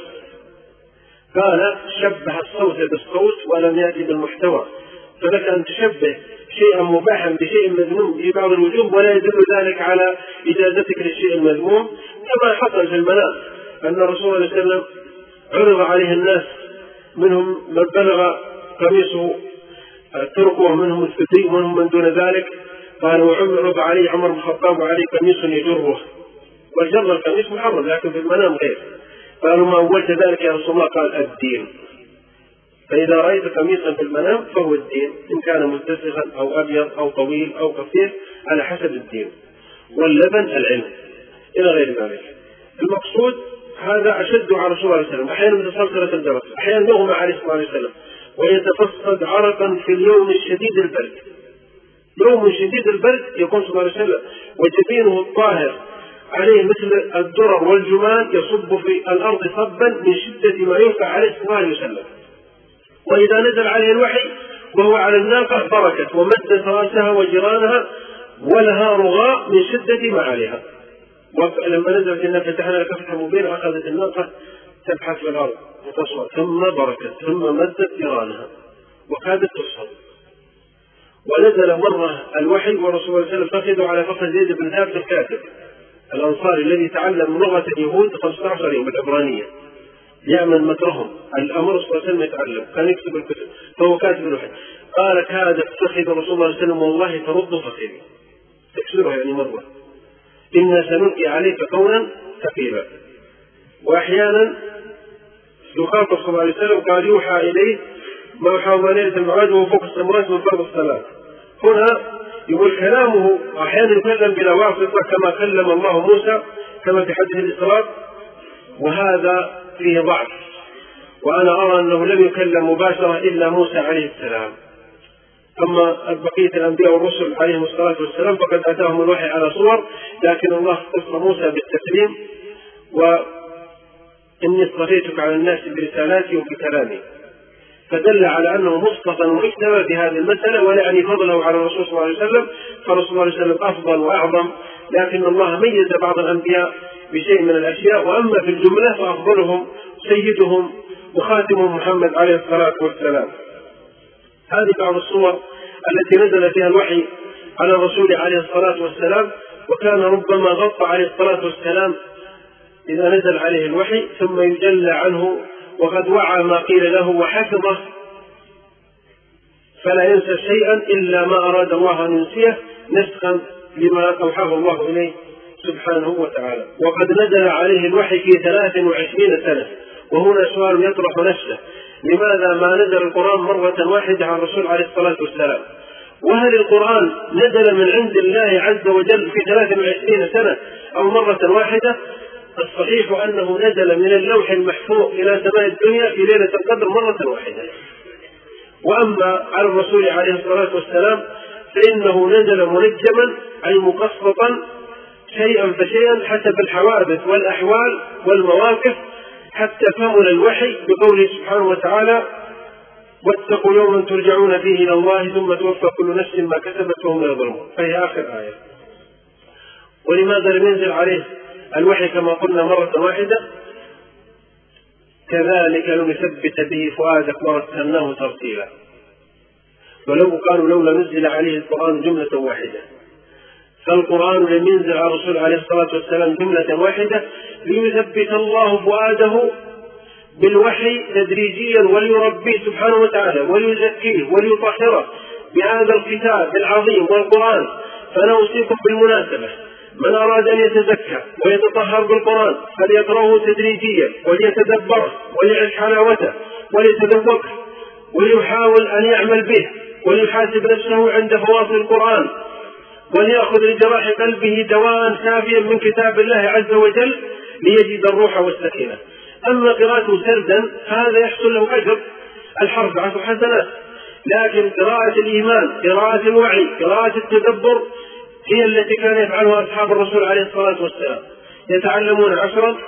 قال: شبه الصوت بالصوت ولم يأتي بالمحتوى، فلك أن تشبه شيئا مباحا بشيء مذموم في بعض الوجوه ولا يدل ذلك على إجازتك للشيء المذموم، كما حصل في المنام أن الرسول صلى الله عليه وسلم عرض عليه الناس، منهم من بلغ قميصه الترك ومنهم الثدي ومنهم من دون ذلك. قال: وعرض عليه عمر بن الخطاب وعليه قميص يجره، والجر القميص محرم لكن في المنام غير. قالوا: ما أولت ذلك يا رسول الله؟ قال: الدين. فإذا رأيت قميصا في المنام فهو الدين، إن كان متسخا أو أبيض أو طويل أو قصير على حسب الدين، واللبن العلم إلى غير ذلك. المقصود هذا أشد على رسول الله عليه وسلم، أحيانا بتصلصلة الجرس، أحيانا يغمى عليه صلى الله عليه وسلم ويتفصد عرقا في اليوم الشديد البرد. يوم شديد البرد يقول صلى الله عليه وسلم وجبينه الطاهر عليه مثل الدرر والجمان يصب في الأرض صبا من شدة ما ينفع عليه صلى الله عليه وسلم. وإذا نزل عليه الوحي وهو على الناقة بركت ومدت رأسها وجيرانها ولها رغاء من شدة ما عليها. ولما نزلت إنا فتحنا لك فتحا مبينا أخذت الناقة تبحث في الأرض وتصعد ثم بركت ثم مدت جيرانها وكادت تصعد. ونزل مرة الوحي ورسول الله صلى الله عليه وسلم فخذوا على فخذ زيد بن ثابت الكاتب الأنصاري الذي تعلم لغة اليهود 15 يوم العبرانية يعمل مكرهم. الأمر صلى الله عليه وسلم يتعلم، كان يكتب الكتب فهو كاتب الوحي. قال: كادت فخذ رسول الله صلى الله عليه وسلم والله ترد فخذي، تكسرها يعني مرة، إنا سنلقي عليك قولا ثقيلا. وأحيانا يخاطب صلى الله عليه وسلم قال: يوحى إليه ما يوحى ليلة المعراج وهو فوق السماوات من فرض الصلاة. هنا يقول كلامه أحيانا يتكلم بلا واسطة كما كلم الله موسى كما في حديث الإسراء، وهذا فيه ضعف، وأنا أرى أنه لم يكلم مباشرة إلا موسى عليه السلام، أما بقية الأنبياء والرسل عليهم الصلاة والسلام فقد أتاهم الوحي على صور، لكن الله اختص موسى بالتسليم: وإني اصطفيتك على الناس برسالاتي وبكلامي. فدل على أنه مصطفى ومجتبى في هذه المسألة، ولا يعني فضله على الرسول صلى الله عليه وسلم، فالرسول صلى الله عليه وسلم أفضل وأعظم، لكن الله ميز بعض الأنبياء بشيء من الأشياء، وأما في الجملة فأفضلهم سيدهم وخاتمهم محمد عليه الصلاة والسلام. هذه بعض الصور التي نزل فيها الوحي على الرسول عليه الصلاة والسلام، وكان ربما غطى عليه الصلاة والسلام إذا نزل عليه الوحي ثم يجلى عنه وقد وعى ما قيل له وحفظه، فلا ينسى شيئا إلا ما أراد الله أن ينسيه نسخا لما أوحاه الله إليه سبحانه وتعالى. وقد نزل عليه الوحي في 23 سنة. وهنا سؤال يطرح نفسه: لماذا ما نزل القرآن مرة واحدة على الرسول عليه الصلاة والسلام؟ وهل القرآن نزل من عند الله عز وجل في 23 سنة أو مرة واحدة؟ الصحيح أنه نزل من اللوح المحفوظ إلى سماء الدنيا في ليلة القدر مرة واحدة. وأما على الرسول عليه الصلاة والسلام فإنه نزل منجما أي مقسطا شيئا فشيئا حسب الحوادث والأحوال والمواقف، حتى كمل الوحي بقوله سبحانه وتعالى: واتقوا يوما ترجعون فيه إلى الله ثم توفى كل نفس ما كسبت وهم لا يظلمون، فهي آخر آية. ولماذا لم ينزل عليه الوحي كما قلنا مرة واحدة؟ كذلك لنثبت به فؤادك ورتلناه ترتيلا. ولو قالوا لولا نزل عليه القرآن جملة واحدة، فالقرآن لم ينزل على الرسول عليه الصلاة والسلام جملة واحدة ليثبت الله فؤاده بالوحي تدريجيا، وليربيه سبحانه وتعالى وليزكيه وليطهره بهذا الكتاب العظيم والقرآن. فأنا أوصيكم بالمناسبة: من أراد أن يتزكى ويتطهر بالقرآن فليقرأه تدريجيا وليتدبره وليعيش حلاوته وليتذوقه وليحاول أن يعمل به وليحاسب نفسه عند فواصل القرآن، وليأخذ لجراح قلبه دواء شافيا من كتاب الله عز وجل ليجد الروح والسكينة. أما قراءته سردا فهذا يحصل له أجر الحرف 10 حسنات، لكن قراءة الإيمان، قراءة الوعي، قراءة التدبر هي التي كان يفعلها أصحاب الرسول عليه الصلاة والسلام. يتعلمون 10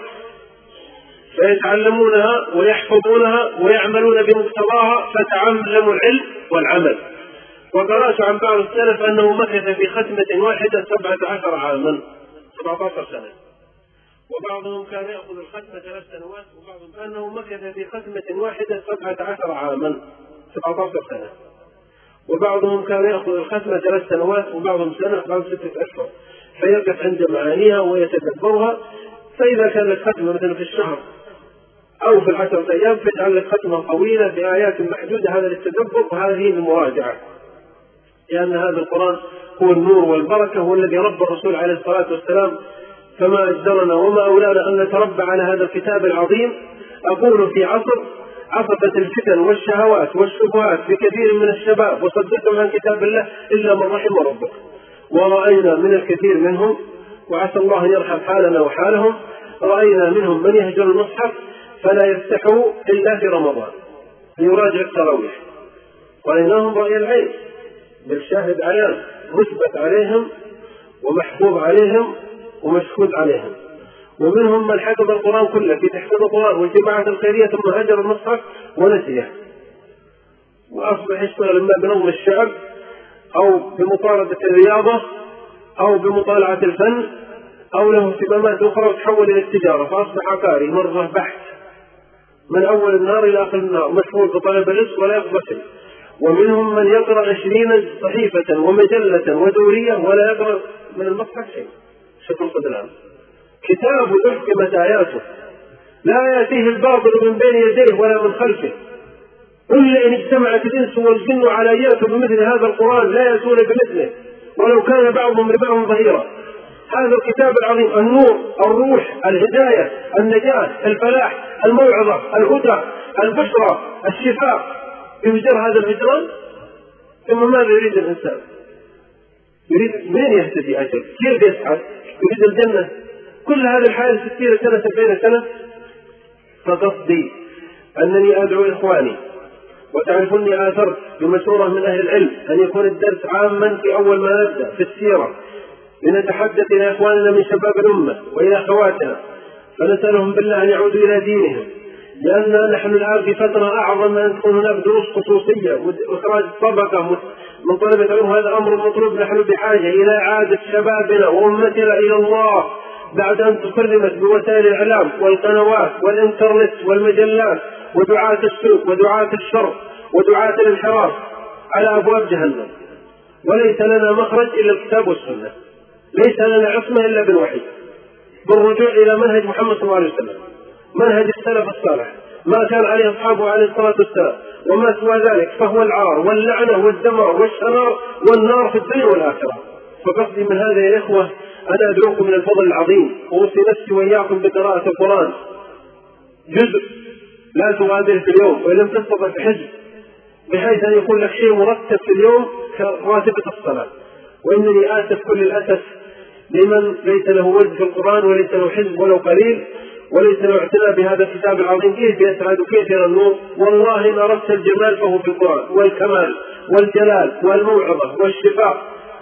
فيتعلمونها ويحفظونها ويعملون بمقتضاها، فتعلموا العلم والعمل. وقرأت عن بعض السلف أنه مكث في ختمة واحدة 17 عاما، 17 سنة. وبعضهم كان يأخذ الختمة 3 سنوات، وبعضهم أنه مكث في ختمة واحدة 17 عاما، 17 سنة. وبعضهم كان يأخذ الختمة 3 سنوات، وبعضهم سنة، بعض 6 أشهر، فيقف عند معانيها ويتدبرها. فإذا كانت ختمة مثلا في الشهر أو في 10 أيام فيجعل ختمة طويلة بآيات محدودة، هذا للتدبر وهذه المراجعة، لأن هذا القرآن هو النور والبركة، هو الذي ربى الرسول عليه الصلاة والسلام. فما أجدرنا وما أولانا أن نتربى على هذا الكتاب العظيم. أقول في عصر عصفت الفتن والشهوات والشبهات بكثير من الشباب وصدتهم عن كتاب الله إلا من رحم ربك، ورأينا من الكثير منهم، وعسى الله أن يرحم حالنا وحالهم، رأينا منهم من يهجر المصحف فلا يفتحوا إلا في رمضان ليراجع التراويح، ورأيناهم رأي العين بالشاهد عيان مثبت عليهم ومحفوظ عليهم ومشهود عليهم. ومنهم من حفظ القرآن كله في تحفيظ القرآن والجماعة الخيرية ثم هجر المصحف ونسيه، وأصبح يشتغل إما بنظم الشعب أو بمطاردة الرياضة أو بمطالعة الفن أو له اهتمامات أخرى وتحول إلى التجارة، فأصبح عقاري مرة بحث من أول النار إلى آخر النار، مشغول بطلب الرزق ولا يقبل شيء. ومنهم من يقرأ 20 صحيفة ومجلة ودورية ولا يقرأ من المصحف شيء. شكرا الآن كتاب تحكمت آياته لا يأتيه الباطل من بين يديه ولا من خلفه، قل إن اجتمعت الإنس والجن على أن يأتوا بمثل هذا القرآن لا يأتون بمثله ولو كان بعضهم لبعض ظهيرا. هذا الكتاب العظيم النور، الروح، الهداية، النجاة، الفلاح، الموعظة، الهدى، البشرى، الشفاء، يهجر هذا الهجران. ثم ماذا يريد الإنسان؟ يريد من يهتدي أجل؟ كيف يسعد؟ يريد الجنة؟ كل هذه الحياة 60 سنة 70 سنة. فقصدي أنني أدعو إخواني وتعرفني آثرت بمشورة من أهل العلم أن يكون الدرس عاما في أول ما نبدأ في السيرة، لنتحدث إلى إخواننا من شباب الأمة وإلى أخواتنا فنسألهم بالله أن يعودوا إلى دينهم، لأننا نحن الآن في فترة أعظم من أن تكون هناك دروس خصوصية وإخراج طبقة من طلبة العلم. هذا أمر مطلوب. نحن بحاجة إلى إعادة شبابنا وأمتنا إلى الله بعد أن تكرمت بوسائل الإعلام والقنوات والإنترنت والمجلات ودعاة السوء ودعاة الشر ودعاة الانحراف على أبواب جهنم. وليس لنا مخرج إلا الكتاب والسنة، ليس لنا عصمة إلا بالوحي، بالرجوع إلى منهج محمد صلى الله عليه وسلم، منهج السلف الصالح، ما كان عليه أصحابه عليه الصلاة والسلام، وما سوى ذلك فهو العار واللعنة والدمار والشرار والنار في الدنيا والآخرة. فقصدي من هذا يا إخوة أنا أدعوكم من الفضل العظيم، أوصي نفسي وإياكم بقراءة القرآن جزء لا تغادر في اليوم، وإن لم تستطع في حزب، بحيث أن يكون لك شيء مرتب في اليوم كراتبة الصلاة. وإنني آسف كل الأسف لمن ليس له ورد في القرآن وليس له حزب ولو قليل وليس له اعتناء بهذا الكتاب العظيم، كيف يسعد وكيف يرى النور. والله إن أردت الجمال فهو في القرآن، والكمال والجلال والموعظة والشفاء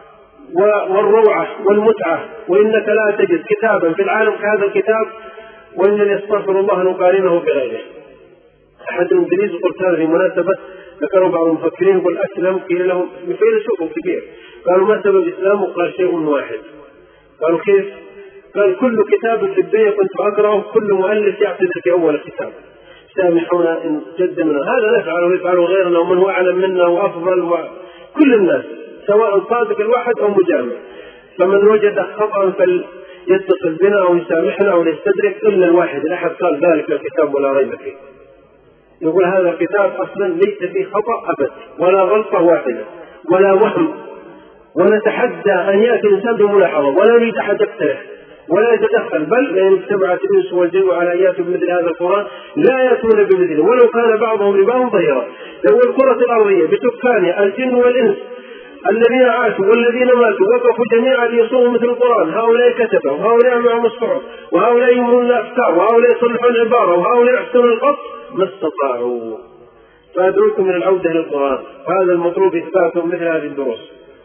والروعة والمتعة. وإنك لا تجد كتابا في العالم كهذا الكتاب، وإنني أستغفر الله أن أقارنه بغيره. أحد الإنجليز قلت هذا في مناسبة، ذكروا بعض المفكرين يقول أسلم قيل لهم فيلسوف كبير قالوا ما سبب الإسلام؟ وقال شيء واحد. قالوا كيف؟ قال كل كتاب في الدنيا كنت أقرأه كل مؤلف يعتذر في أول الكتاب، سامحونا إن جدنا هذا نفعله ويفعله غيرنا ومن هو أعلم منا وأفضل وكل الناس سواء صادق الواحد أو مجامل. فمن وجد خطأ فليتصل بنا أو يسامحنا أو يستدرك، إلا الواحد الأحد قال ذلك الكتاب ولا ريب فيه. يقول هذا الكتاب أصلا ليس فيه خطأ أبدا ولا غلطة واحدة ولا وهم، ونتحدى أن يأتي الإنسان بملاحظة ولا يريد أحد يقترح ولا يتدخل، بل لأن اجتمعت الإنس والجن على أن يأتوا بمثل هذا القرآن لا يأتون بمثله ولو كان بعضهم لبعض ظهيرا. لو الكرة الأرضية بسكانها الجن والإنس الذين عاشوا والذين ماتوا وقفوا جميعا ليصوموا مثل القرآن، هؤلاء كتبوا وهؤلاء معهم الصحف وهؤلاء يمرون الأفكار وهؤلاء يصلحون العبارة وهؤلاء يحسنون الخط ما استطاعوا. فأدعوكم من العودة للقرآن، وهذا المطلوب إثباته مثل هذه الدروس.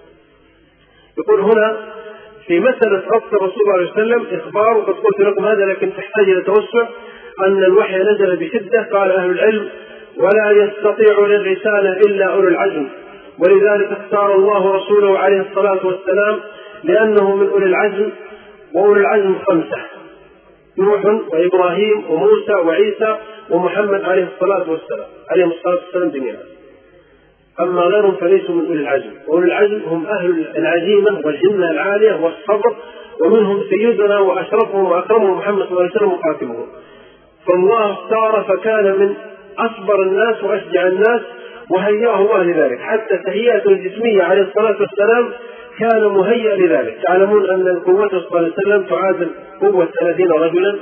يقول هنا في مسألة ربط الرسول صلى الله عليه وسلم إخبار، وقد قلت لكم هذا لكن تحتاج إلى توسع، أن الوحي نزل بشدة. قال أهل العلم ولا يستطيع للرسالة إلا أولو العزم، ولذلك اختار الله رسوله عليه الصلاة والسلام لأنه من أولي العزم، وأولي العزم 5: نوح وإبراهيم وموسى وعيسى ومحمد عليه الصلاة والسلام جميعا. أما غيرهم فليسوا من أولي العزم. أولي العزم هم أهل العزيمة والهمة العالية والصبر، ومنهم سيدنا وأشرفهم وأكرمهم محمد صلى الله عليه وسلم وخاتمهم. فالله اختار فكان من أصبر الناس وأشجع الناس، وهيأه الله لذلك، حتى تهيئته الجسمية عليه الصلاة والسلام كان مهيئ لذلك. تعلمون أن القوة صلى الله عليه وسلم تعادل قوة 30 رجلا.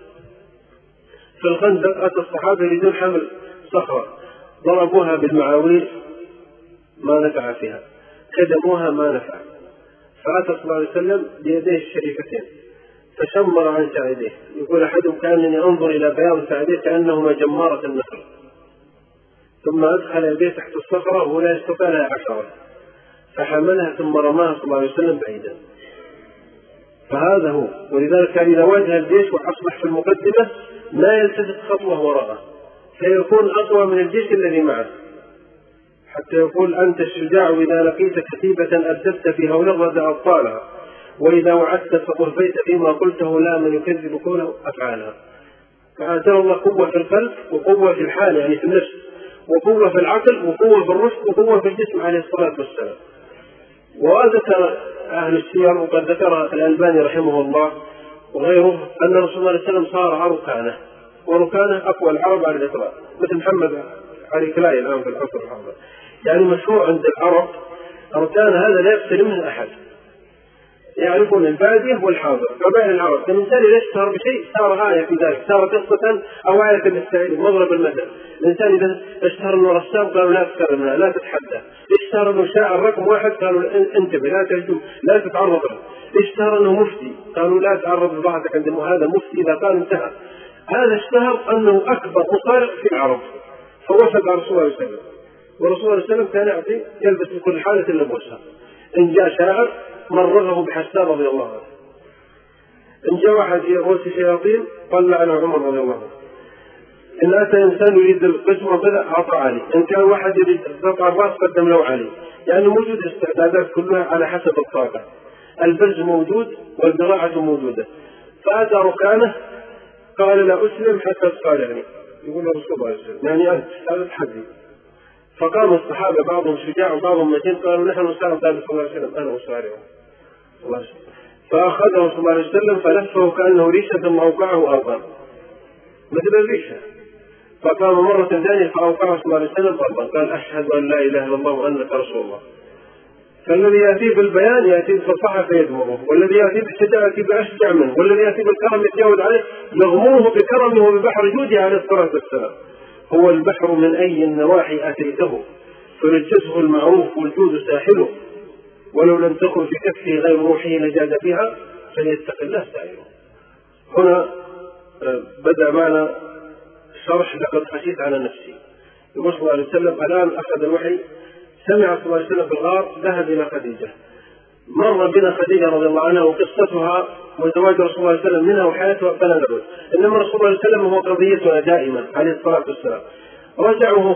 في الخندق أتى الصحابة يريدون حمل صخرة، ضربوها بالمعاويل ما نفع فيها، خدموها ما نفع، فأتى صلى الله عليه وسلم بيديه الشريفتين فشمر عن ساعديه. يقول أحدهم كأنني أنظر إلى بياض ساعديه كأنهما جمارة النخل، ثم أدخل يديه تحت الصخرة وهو لا يستطيع لها عشرة، فحملها ثم رماها صلى الله عليه وسلم بعيدا. فهذا هو. ولذلك كان إذا واجه الجيش وأصبح في المقدمة لا يلتفت خطوة وراءه، فيكون أقوى من الجيش الذي معه، حتى يقول أنت الشجاع إذا لقيت كتيبة أدبت في هول الرد أبطالها، وإذا وعدت فقربيت فيما قلته لا من يكذب كونه أفعالها. فآتاه الله قوة في القلب وقوة في الحال يعني في النفس، وقوة في العقل وقوة في الرشد وقوة في الجسم عليه الصلاة والسلام. وذكر أهل السير وقد ذكر الألباني رحمه الله وغيره أن رسول الله صلى الله عليه وسلم صار عركانه، وركانه أقوى العرب على الإطلاق، مثل محمد علي كلاي الآن في العصر الحاضر، يعني مشروع عند العرب أركان هذا لا يقتل منه أحد، يعرفون البادية والحاضر. قبائل العرب كان الإنسان إذا اشتهر بشيء صار آية في ذلك، صار قصة أو آية للسائل. مضرب المثل، الإنسان إذا اشتهر أنه رسام قالوا لا تكرمنا لا تتحدى، اشتهر أنه شاعر رقم واحد قالوا انتبه لا تهجم لا تتعرض له، اشتهر أنه مفتي قالوا لا تعرض لبعضك عندما هذا مفتي إذا قال انتهى. هذا اشتهر أنه أكبر مقارئ في العرب، فوافق على رسول الله صلى الله عليه وسلم، ورسول الله صلى الله عليه وسلم كان يلبس في كل حالة إلا بوسها. إن جاء شاعر مرغه بحسان رضي الله عنه، إن جاء واحد يغوص شياطين قال على عمر رضي الله عنه، إن أتى إنسان يريد القسم وكذا أعطى علي، إن كان واحد يريد قطع الرأس قدم له علي. يعني موجود استعدادات كلها على حسب الطاقة. البرز موجود والبراعة موجودة. فأتى ركانه قال لا أسلم حتى تصارعني، يقول له رسول الله صلى الله عليه وسلم يعني هذا التحدي. فقام الصحابة بعضهم شجاع وبعضهم متين قالوا نحن نسارع صلى الله عليه وسلم، أنا أسارعه. فأخذه صلى الله عليه وسلم فلفه كأنه ريشة وأوقعه أرضا مثل الريشة. فقام مرة ثانية فأوقعه صلى الله عليه وسلم أرضا، قال أشهد أن لا إله إلا الله وأنك رسول الله. فالذي يأتي بالبيان يأتي بالفصاحة فيدمره، والذي يأتي بالشجاعة يأتي بأشجع منه، والذي يأتي بالكرم يتجاوز عليه، يغمره بكرمه وببحر جوده عليه الصلاة والسلام. هو البحر من أي النواحي أتيته، فرجته المعروف والجود ساحله، ولو لم تكن في كفه غير روحه لجاد بها، فليتق الله سائله. هنا بدأ معنا شرح لقد خشيت على نفسي. يقول صلى الله عليه وسلم الآن أخذ الوحي، سمع صلى الله عليه وسلم في الغار، ذهب إلى خديجة، مر بنا خديجة رضي الله عنها وقصتها وزواج رسول الله صلى الله عليه وسلم منها وحياتها فلا نبت. إنما رسول الله صلى الله عليه وسلم هو قضيتنا دائما عليه الصلاة والسلام. رجع وهو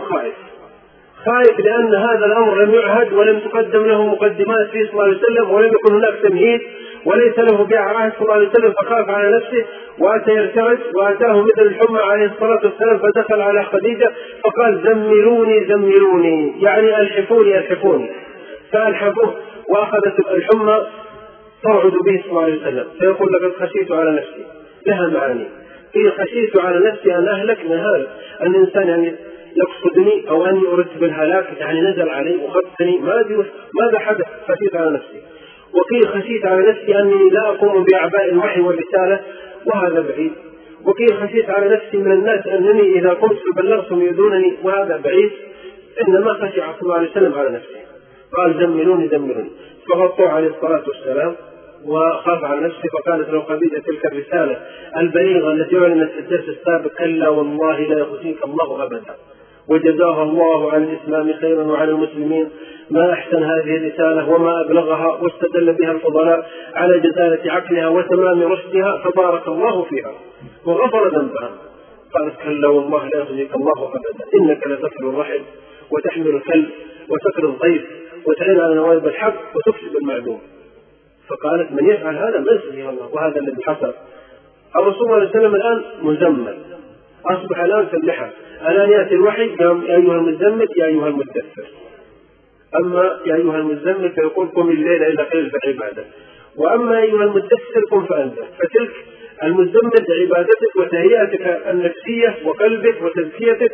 خائف لأن هذا الأمر لم يعهد ولم تقدم له مقدمات فيه صلى الله عليه وسلم، ولم يكن هناك تمهيد وليس له بيع عهد صلى الله عليه وسلم، فخاف على نفسه وأتى يرتعد وأتاه مثل الحمى عليه الصلاة والسلام، فدخل على خديجة فقال زملوني زملوني، يعني ألحفوني ألحفوني، فألحفوه وأخذت الحمى ترعد به صلى الله عليه وسلم. فيقول لقد خشيت على نفسي، لها معاني. في خشيت على نفسي أن أهلك نهار الإنسان يعني يقصدني أو أني أردت بالهلاك، يعني نزل علي وخذتني ماذا حدث، خشيت على نفسي. وقيل خشيت على نفسي أني لا أقوم بأعباء الوحي والرسالة، وهذا بعيد. وقيل خشيت على نفسي من الناس أنني إذا قمت فبلغتهم يؤذونني، وهذا بعيد. إنما خشي صلى الله عليه وسلم على نفسه، قال زملوني زملوني، فغطوا عليه الصلاة والسلام وخاف على نفسه. فقالت له خديجة تلك الرسالة البليغة التي أعلنت في الدرس السابق كلا والله لا يخزيك الله أبدا، وجزاها الله عن الإسلام خيرا وعن المسلمين ما أحسن هذه الرسالة وما أبلغها، واستدل بها الفضلاء على جزالة عقلها وتمام رشدها، فبارك الله فيها وغفر ذنبها. قالت كلا والله لا يخزيك الله أبدا، إنك لتصل الرحم وتحمل الكلب وتكر الضيف وتعين على نوائب الحق وتكسب المعدوم. فقالت من يفعل هذا ما يخزيه الله، وهذا الذي حصل. الرسول صلى الله عليه وسلم الآن مزمل، أصبح الآن في اللحى، الآن يأتي الوحي قام يا أيها المزمل يا أيها المدثر. أما يا أيها المزمل فيقول قم الليل إلا قليلا فعبادة، وأما يا أيها المدثر قم فأنذر. فتلك المزمل عبادتك وتهيئتك النفسية وقلبك وتزكيتك،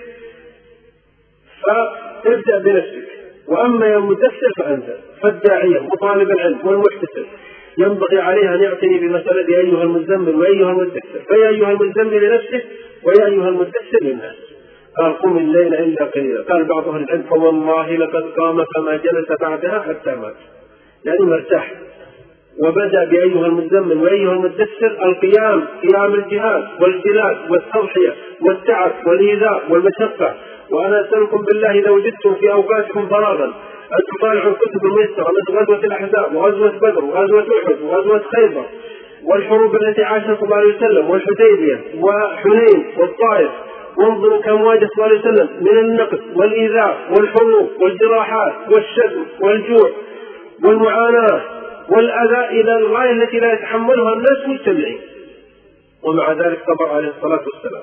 فابدأ بنفسك. وأما يا المدثر فأنذر، فالداعية وطالب العلم والمحتسب ينبغي عليها أن يعتني بمسألة يا أيها المزمل وأيها المدثر، فيا أيها المزمل لنفسه ويا أيها المدثر للناس. قال قم الليل إلا قليلا. قال بعض أهل العلم فوالله لقد قام فما جلس بعدها حتى مات، يعني مرتاح. وبدأ بأيها المزمل وأيها المدثر القيام، قيام الجهاد والجلاد والتضحية والتعب والإيذاء والمشقة. وأنا أسألكم بالله إذا وجدتم في أوقاتكم فراغا أن تطالعوا الكتب الميسرة مثل غزوة الأحزاب وغزوة بدر وغزوة أحد وغزوة خيبر والحروب التي عاشها صلى الله عليه وسلم والحديبية وحنين والطائف، وانظروا كم واجه صلى الله عليه وسلم من النقد والإيذاء والحروب والجراحات والشتم والجوع والمعاناة والأذى إلى الغاية التي لا يتحملها الناس مجتمعين، ومع ذلك صبر عليه الصلاة والسلام.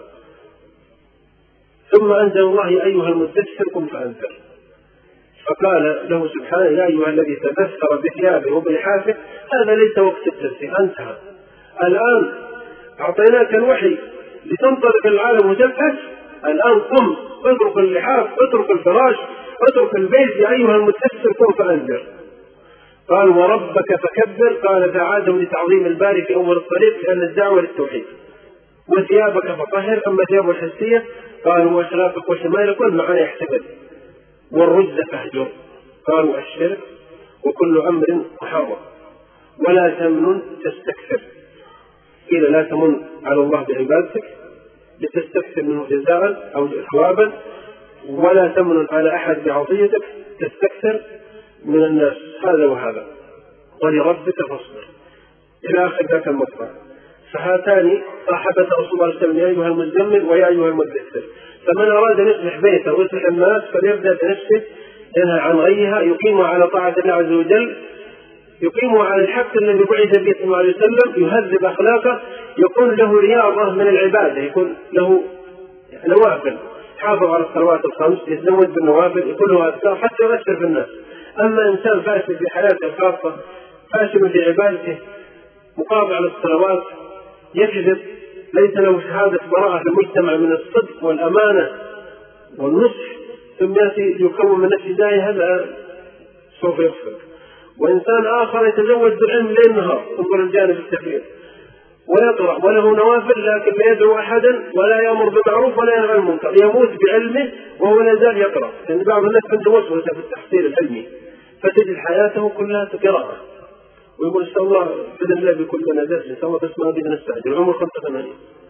ثم أنزل الله يا أيها المدثر قم فأنذر، فقال له سبحانه يا أيها الذي تدثر بثيابه وبلحافه هذا ليس وقت التدثير، انتهى. الآن أعطيناك الوحي لتنطلق العالم وتبحث، الآن قم اترك اللحاف اترك الفراش اترك البيت، يا أيها المدثر قم فأنذر. قال وربك فكبر، قال فعادوا لتعظيم الباري في أول الطريق لأن الدعوة للتوحيد. وثيابك فطهر، أما ثيابه الحسية قال وأشرافك وشمالك والمعاني يحتمل. والرجز فاهجر، قالوا الشرك وكل أمر محرم. ولا تمنن تستكثر، قيل لا تمن على الله بعبادتك لتستكثر منه جزاء أو ثوابا، ولا تمنن على أحد بعطيتك تستكثر من الناس، هذا وهذا، ولربك فاصبر، إلى آخر ذاك المقطع. فهاتان صاحبة رسول الله صلى الله عليه وسلم، يا أيها المزمل ويا أيها المدثر. فمن أراد أن يصلح بيته ويصلح الناس فليبدأ بنفسه، ينهى عن غيها، يقيم على طاعة الله عز وجل، يقيم على الحق الذي بعث به صلى الله عليه وسلم، يهذب أخلاقه، يكون له رياضة من العبادة، يكون له نوافل، حافظ على الصلوات الخمس، يتزود بالنوافل، يكون له أذكار حتى يؤثر في الناس. أما إنسان فاسد في حياته الخاصة، فاسد في عبادته، مقاطع للصلوات، يكذب، ليس له شهادة براءة في المجتمع من الصدق والأمانة والنصح، ثم يأتي يكون من نفسه داعي، هذا سوف يفسد. وإنسان آخر يتزوج بالعلم ليل نهار، انظر الجانب التكليف، ويقرأ وله نوافل لكن لا يدعو أحدا ولا يأمر بالمعروف ولا ينهى عن المنكر، يموت بعلمه وهو لا زال يقرأ، لأن بعض الناس عنده وسوسة في التحصيل العلمي، فتجد حياته كلها قراءة، ويقول إن شاء الله بإذن الله بكل ما درس إن شاء الله، بس ما بدنا نستعجل، العمر 85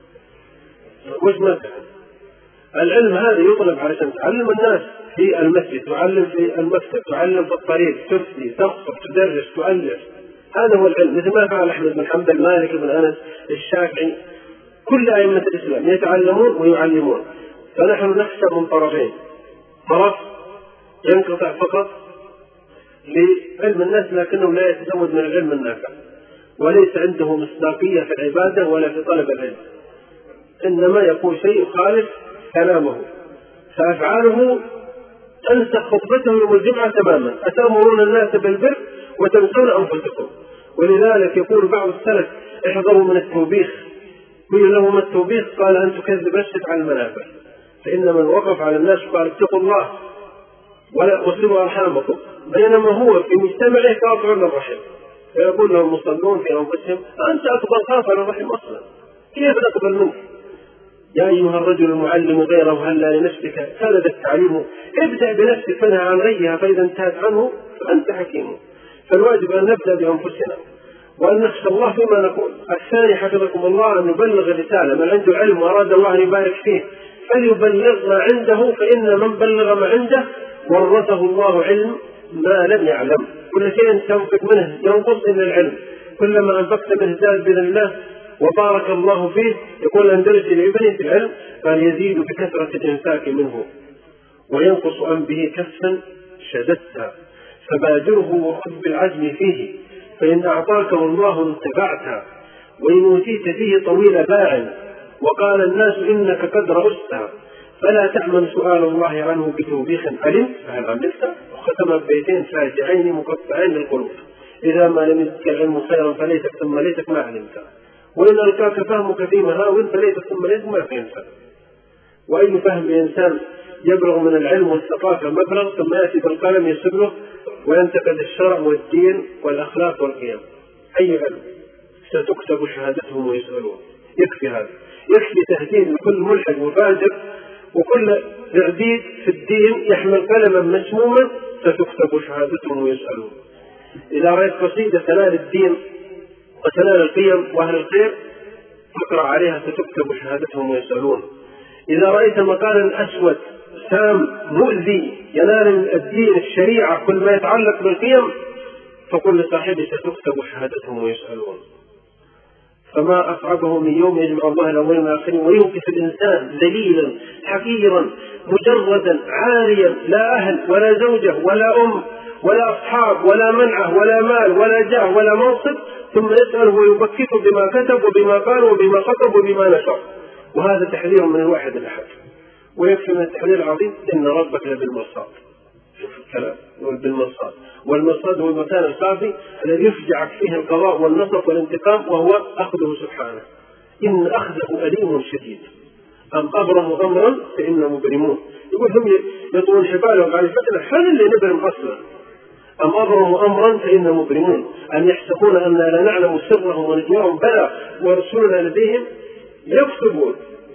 وش ما تعلم. العلم هذا يطلب علشان تعلم الناس في المسجد، تعلم في المكتب، تعلم في الطريق، تفتي، تخطب، تدرس، تؤلف، هذا هو العلم. مثل ما فعل أحمد بن حنبل، مالك بن أنس، الشافعي، كل أئمة الإسلام يتعلمون ويعلمون. فنحن نخشى من طرفين، طرف ينقطع فقط لعلم الناس لكنه لا يتزود من العلم النافع، وليس عنده مصداقية في العبادة ولا في طلب العلم، إنما يقول شيء يخالف كلامه، فأفعاله تنسخ خطبته يوم الجمعة تماما، أتأمرون الناس بالبر وتنسون أنفسكم. ولذلك يقول بعض السلف احذروا من التوبيخ، قيل له ما التوبيخ؟ قال أن تكذب نفسك على المنافع، فإن من وقف على الناس قال اتقوا الله ولا تصلوا أرحامكم، بينما هو في مجتمعه قاطع للرحم، فيقول له المصلون في أنفسهم أنت أكبر قاطع للرحم أصلا، كيف نقبل منك؟ يا أيها الرجل المعلم غيره هلا لنفسك سند التعليم، ابدأ بنفسك فانهى عن غيها، فإذا انتهت عنه فأنت حكيم. فالواجب أن نبدأ بأنفسنا وأن نخشى الله فيما نقول. الثاني حفظكم الله أن نبلغ الرسالة، من عنده علم وأراد الله أن يبارك فيه فليبلغ ما عنده، فإن من بلغ ما عنده ورثه الله علم ما لم يعلم. كل شيء تنفق منه ينقص إلا العلم، كلما أنفقت منه زاد بإذن الله وبارك الله فيه. يقول أندلس لابنه في العلم قال يزيد بكثرة الإنفاق منه وينقص أن به كفا شددت، فبادره وخذ بالعزم فيه، فإن أعطاكه الله انتفعت، وإن أوتيت فيه طويل باع، وقال الناس إنك قد رأست، فلا تعمل سؤال الله عنه بتوبيخ علم فهل عملت. وختم ببيتين فاجعين مقطعين للقلوب، إذا ما لم يجدك العلم خيرا فليتك ثم ليتك ما علمت، وإن ألقاك فهمك في مهاون فليتك ثم ليتك ما فهمت. وأي فهم إنسان يبلغ من العلم والثقافة مبلغ ثم يأتي بالقلم يسره وينتقد الشرع والدين والأخلاق والقيم، أي علم ستكتب شهادتهم ويسألون. يكفي هذا، يكفي تهديد لكل ملحد وفاجر وكل تعديد في الدين يحمل قلما مسموما ستكتب شهادتهم ويسألون. إذا رأيت قصيدة تنال الدين وتنال القيم وأهل الخير فاقرأ عليها ستكتب شهادتهم ويسألون. إذا رأيت مقالا أسود سام مؤذي ينال الدين الشريعة كل ما يتعلق بالقيم فقل لصاحبه ستكتب شهادتهم ويسألون. فما أصعبه من يوم يجمع الله الأولين والآخرين ويوقف الإنسان ذليلا حقيرا مجردا عاريا، لا أهل ولا زوجة ولا أم ولا أصحاب ولا منعه ولا مال ولا جاه ولا منصب، ثم يسأله ويبكته بما كتب وبما قال وبما خطب وبما نشر. وهذا تحذير من الواحد الأحد. ويكفي من التحذير العظيم إن ربك لبالمرصاد. شوف الكلام بالمرصاد، والمرصاد هو المكان الخافي الذي يفجعك فيه القضاء والنصر والانتقام، وهو أخذه سبحانه. إن أخذه أليم شديد، أم أبرموا أمرا فإن مبرمون. يقول هم يطلون حبالهم على الفتنة، هذا اللي نبرم أصلا. أم أبرموا أمرا فإن مبرمون، أم يحسبون أننا لا نعلم سرهم ونجواهم، بلى ورسولنا لديهم يكتبون.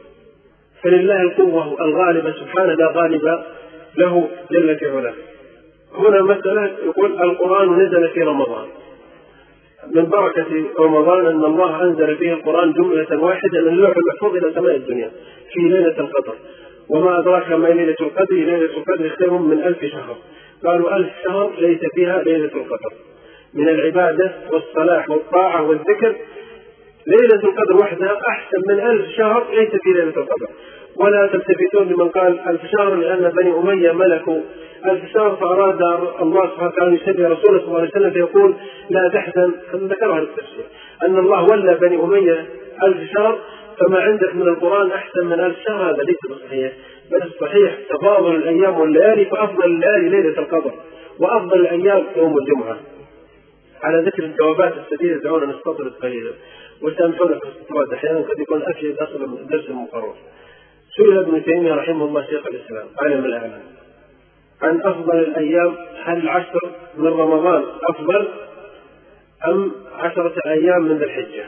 فلله القوة الغالبة سبحانه لا غالب له جل في علاه. هنا مثلا يقول القرآن نزل في رمضان، من بركة رمضان أن الله أنزل فيه القرآن جملة واحدة من اللوح المحفوظ إلى سماء الدنيا في ليلة القدر. وما أدراك ما ليلة القدر؟ ليلة القدر خير من 1000 شهر. قالوا 1000 شهر ليس فيها ليلة القدر من العبادة والصلاح والطاعة والذكر. ليلة القدر وحدها أحسن من 1000 شهر ليس في ليلة القدر. ولا تلتفتون لمن قال 1000 شهر لأن بني أمية ملكوا 1000 شهر، فأراد الله سبحانه وتعالى يسمي رسوله صلى الله عليه وسلم فيقول لا تحزن، ذكرها التفسير أن الله ولى بني أمية 1000 شهر، فما عندك من القرآن أحسن من 1000 شهر هذا ليس بصحيح. بل الصحيح تفاضل الأيام والليالي، فأفضل الليالي ليلة القدر وأفضل الأيام يوم الجمعة. على ذكر الجوابات السديدة دعونا نستطرد قليلا وسامحونا في الاستطراد، أحيانا قد يكون أفيد أصلا من الدرس المقرر. سئل ابن تيمية رحمه الله شيخ الإسلام عالم الأعلام عن أفضل الأيام، هل العشر من رمضان أفضل أم 10 أيام من ذي الحجة؟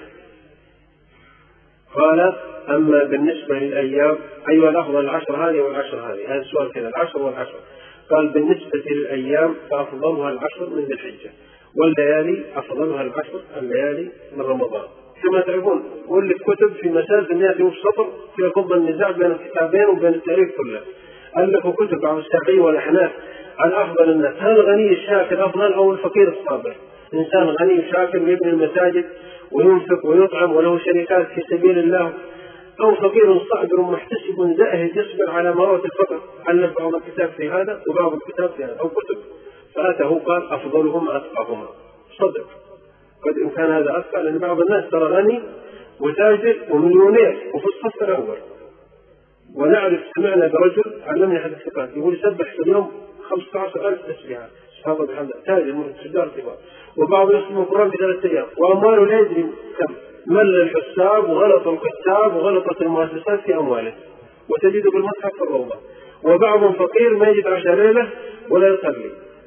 قال أما بالنسبة للأيام أيها الأفضل العشر هذه والعشر هذه، هذا السؤال كذا العشر والعشر. قال بالنسبة للأيام فأفضلها العشر من ذي الحجة، والليالي أفضلها العشر الليالي من رمضان. كما تعرفون واللي كتب في مسائل 100 سطر في فضل النزاع بين الكتابين وبين التاريخ كله. ألفوا كتب عن الشافعي والأحناف عن أفضل الناس، هل الغني الشاكر أفضل أو الفقير الصابر؟ إنسان غني شاكر يبني المساجد وينفق ويطعم وله شركات في سبيل الله، أو فقير صابر محتسب زاهد يصبر على مرات الفقر. ألف بعض الكتاب في هذا وبعض الكتاب في هذا أو كتب، فأتاه قال أفضلهم أتقاهما. صدق قد إن كان هذا أتقى، لأن بعض الناس ترى غني وتاجر ومليونير وفي الصف الأول. ونعرف سمعنا برجل علمني أحد الثقات يقول يسبح في اليوم 15,000 تسبيحة سبحان الله بحمده، تاجر من تجار كبار، وبعض يسمع القرآن في 3 أيام وأمواله لا يدري كم. مل الحساب وغلط الكتاب وغلطت المؤسسات في أمواله، وتجده بالمصحف في الروضة. وبعضهم فقير ما يجد 10 ليلة ولا يصلي.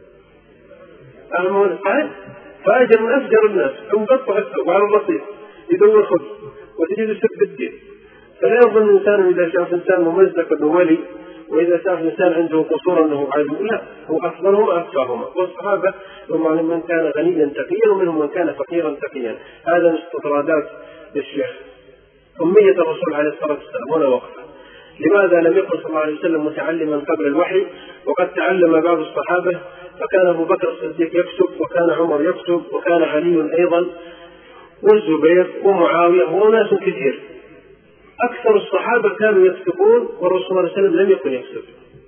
فأجر من أفجر الناس مقطع الثوب على الرصيف يدور خبز وتجد سب الدين. فلا يظن الإنسان إذا شاف إنسان ممزق أنه ولي، وإذا شاف إنسان عنده قصور أنه عالم. لا، هو أفضلهم أتقاهما. والصحابة منهم من كان غنيا تقيا ومنهم من كان فقيرا تقيا. هذا من استطرادات للشيخ. أمية الرسول عليه الصلاة والسلام هنا وقفة. لماذا لم يكن صلى الله عليه وسلم متعلما قبل الوحي وقد تعلم بعض الصحابة؟ فكان أبو بكر الصديق يكتب، وكان عمر يكتب، وكان علي أيضا، والزبير ومعاوية وناس كثير. أكثر الصحابة كانوا يكتبون والرسول صلى الله عليه وسلم لم يكن يكتب.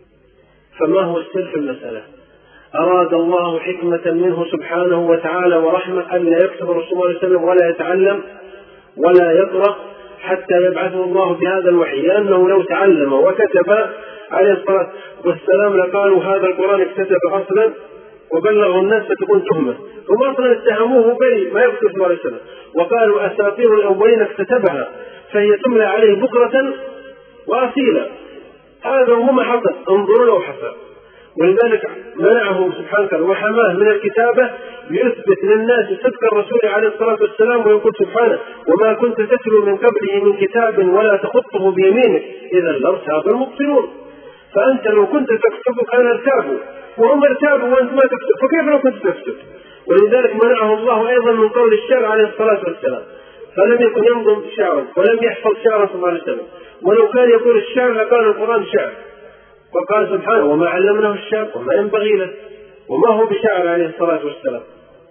فما هو السر في المسألة؟ أراد الله حكمة منه سبحانه وتعالى ورحمة أن لا يكتب الرسول صلى الله عليه وسلم ولا يتعلم ولا يقرأ حتى يبعثه الله بهذا الوحي، لأنه لو تعلم وكتب عليه الصلاة والسلام لقالوا هذا القرآن اكتتب أصلا وبلغوا الناس فتكون تهمة. هم أصلا اتهموه بريء ما يكتب صلى الله عليه وسلم، وقالوا أساطير الأولين اكتتبها فهي تملى عليه بكرة وأصيلا. هذا هو ما حصل، انظروا له حصل. ولذلك منعه سبحانه وحماه من الكتابة ليثبت للناس صدق الرسول عليه الصلاة والسلام، ويقول سبحانه وما كنت تتلو من قبله من كتاب ولا تخطه بيمينك إذا لارتاب المبطلون. فأنت لو كنت تكتب كان ارتابوا، وهم ارتابوا وأنت ما تكتب، فكيف لو كنت تكتب؟ ولذلك منعه الله أيضا من قول الشعر عليه الصلاة والسلام، فلم يكن ينظم شعرا ولم يحفظ شعرا صلى الله عليه وسلم، ولو كان يقول الشعر لكان القرآن شعر. وقال سبحانه وما علمناه الشعر وما ينبغي له، وما هو بشعر عليه الصلاة والسلام.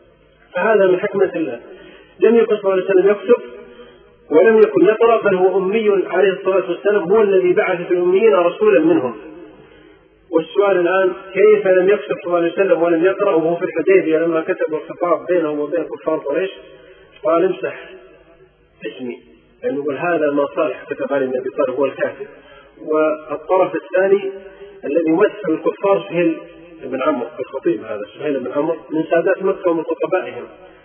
فهذا من حكمة الله. لم يكن صلى الله عليه وسلم يكتب ولم يكن يقرأ، بل هو أمي عليه الصلاة والسلام، هو الذي بعث في الأميين رسولا منهم. والسؤال الآن كيف لم يكتب صلى الله عليه وسلم ولم يقرأ وهو في الحديبية لما كتب الخطاب بينه وبين كفار قريش قال امسح اسمي، يعني يقول هذا ما صالح كتب عليه النبي صالح هو الكاتب. والطرف الثاني الذي يمثل الكفار سهيل بن عمرو الخطيب، هذا سهيل بن عمرو من سادات مكة ومن خطبائهم.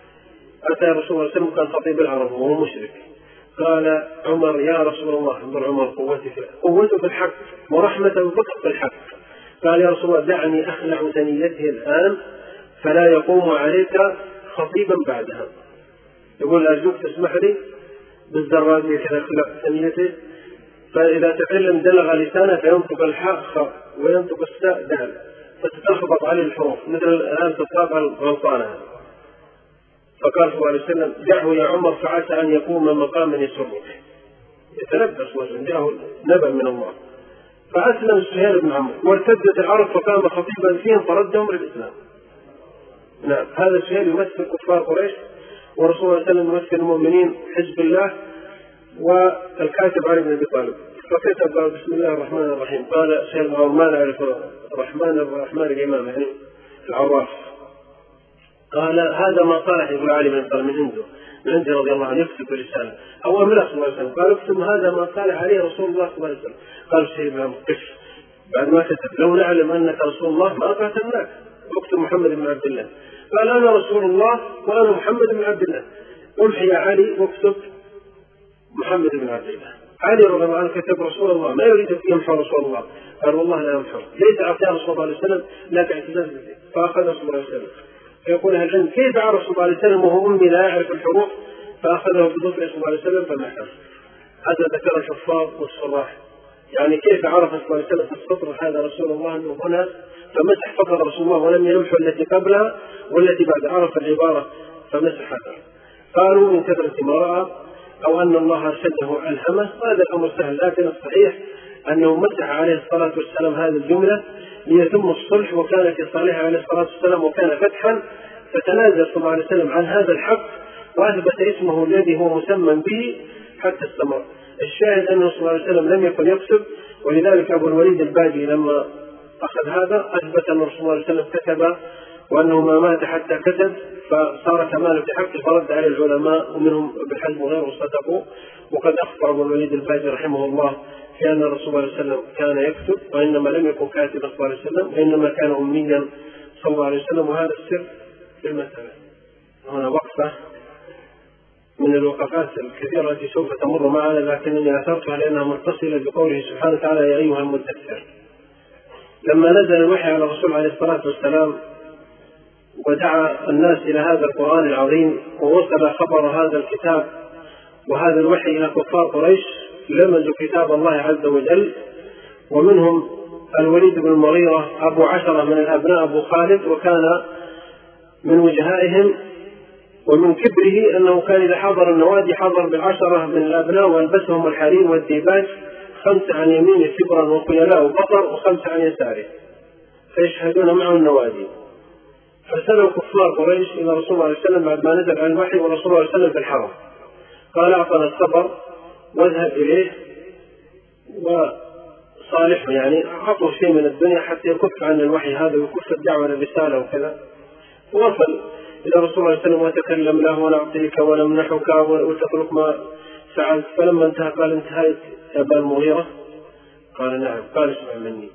أتى رسول الله صلى الله عليه وسلم كان خطيب العرب وهو مشرك، قال عمر يا رسول الله، انظر عمر قوته في الحق ورحمة بكر في الحق، قال يا رسول الله دعني أخلع ثنيته الآن فلا يقوم عليك خطيبا بعدها. يقول أرجوك تسمح لي بالزرادية كذا أخلع ثنيته، فإذا تكلم دلغ لسانه فينطق الحاء خاء وينطق الساء دال فتتلخبط عليه الحروف مثل الآن تطابق الغلطانة. فقال صلى الله عليه وسلم دعه يا عمر فعسى أن يقوم مقاما يسرك. يتلبس وجهه، جاءه نبأ من الله. فأسلم سهيل بن عمرو وارتدت العرب فقام خطيبا فيهم فردهم للإسلام. نعم، هذا سهيل يمثل كفار قريش، ورسول الله صلى الله عليه وسلم يمثل المؤمنين حزب الله، والكاتب علي بن أبي طالب. فكتب بسم الله الرحمن الرحيم. قال سهيل بن عمرو: ما نعرف الرحمن الإمام يعني العراف. قال: هذا ما صالح يقول علي بن أبي طالب من عنده رضي الله عنه، يكتب رسالة أو أمر صلى الله عليه وسلم. قال: اكتب هذا ما صالح عليه رسول الله صلى الله عليه وسلم. قال سهيل بن عمرو: قف بعد ما كتب: لو نعلم أنك رسول الله ما قاتلناك، اكتب محمد بن عبد الله. قال: أنا رسول الله وأنا محمد بن عبد الله. امحي يا علي واكتب محمد بن عبد الله. علي رضي الله عنه كتب رسول الله، ما يريد أن يمحى رسول الله. قال: والله لا يمحى، ليس أعطاه صلى الله عليه وسلم لك اعتزاز به. فأخذ صلى الله عليه وسلم. فيقول أهل العلم: كيف عرف صلى الله عليه وسلم وهو أمي لا يعرف الحروف؟ فأخذه بضفر صلى الله عليه وسلم فمحى. هذا ذكر الحفاظ والصلاح، يعني كيف عرف صلى الله عليه وسلم في السطر هذا رسول الله أنه هنا، فمسح فقط رسول الله ولم يمحو التي قبلها والتي بعد، عرف العبارة فمسح هذا. قالوا من كثرة ما رأى أو أن الله أرشده ألهمه، هذا الأمر سهل، لكن الصحيح أنه مسح عليه الصلاة والسلام هذه الجملة ليتم الصلح، وكان في صالحه عليه الصلاة والسلام وكان فتحا، فتنازل صلى الله عليه وسلم عن هذا الحق وأثبت اسمه الذي هو مسمى به حتى استمر. الشاهد أنه صلى الله عليه وسلم لم يكن يكتب، ولذلك أبو الوليد الباجي لما أخذ هذا أثبت أن رسول الله صلى الله عليه وسلم كتب وأنه ما مات حتى كتب، فصار كماله في حقه، فرد على العلماء ومنهم ابن حزم وغيره صدقوا. وقد أخطأ أبو الوليد الباجي رحمه الله في أن الرسول صلى الله عليه وسلم كان يكتب، وإنما لم يكن كاتبا صلى الله عليه وسلم، وإنما كان أميا صلى الله عليه وسلم، وهذا السر في المسألة. هنا وقفة من الوقفات الكثيرة التي سوف تمر معنا، لكنني أثرتها لأنها متصلة بقوله سبحانه وتعالى: يا أيها المدثر. لما نزل الوحي على الرسول عليه الصلاة والسلام ودعا الناس إلى هذا القرآن العظيم، ووصل خبر هذا الكتاب وهذا الوحي إلى كفار قريش، لمزوا كتاب الله عز وجل، ومنهم الوليد بن المغيرة أبو عشرة من الأبناء أبو خالد، وكان من وجهائهم ومن كبره أنه كان إذا حضر النوادي حضر بالعشرة من الأبناء وألبسهم الحرير والديباج، 5 عن يمينه كبرا وخيلاء وبطر، و5 عن يساره، فيشهدون معه النوادي. فسألوا كفار قريش إلى رسول الله عليه وسلم بعد ما نزل عن الوحي ورسول الله عليه وسلم في الحرم، قال: أعطنا الخبر واذهب إليه وصالحه، يعني أعطوا شيء من الدنيا حتى يكف عن الوحي هذا ويكف الدعوة للرسالة وكذا. ووصل إلى رسول الله عليه وسلم وتكلم له: ونعطيك ونمنحك وتترك ما سألت. فلما انتهى قال: انتهيت يا أبا المغيرة؟ قال: نعم. قال: اسمع مني.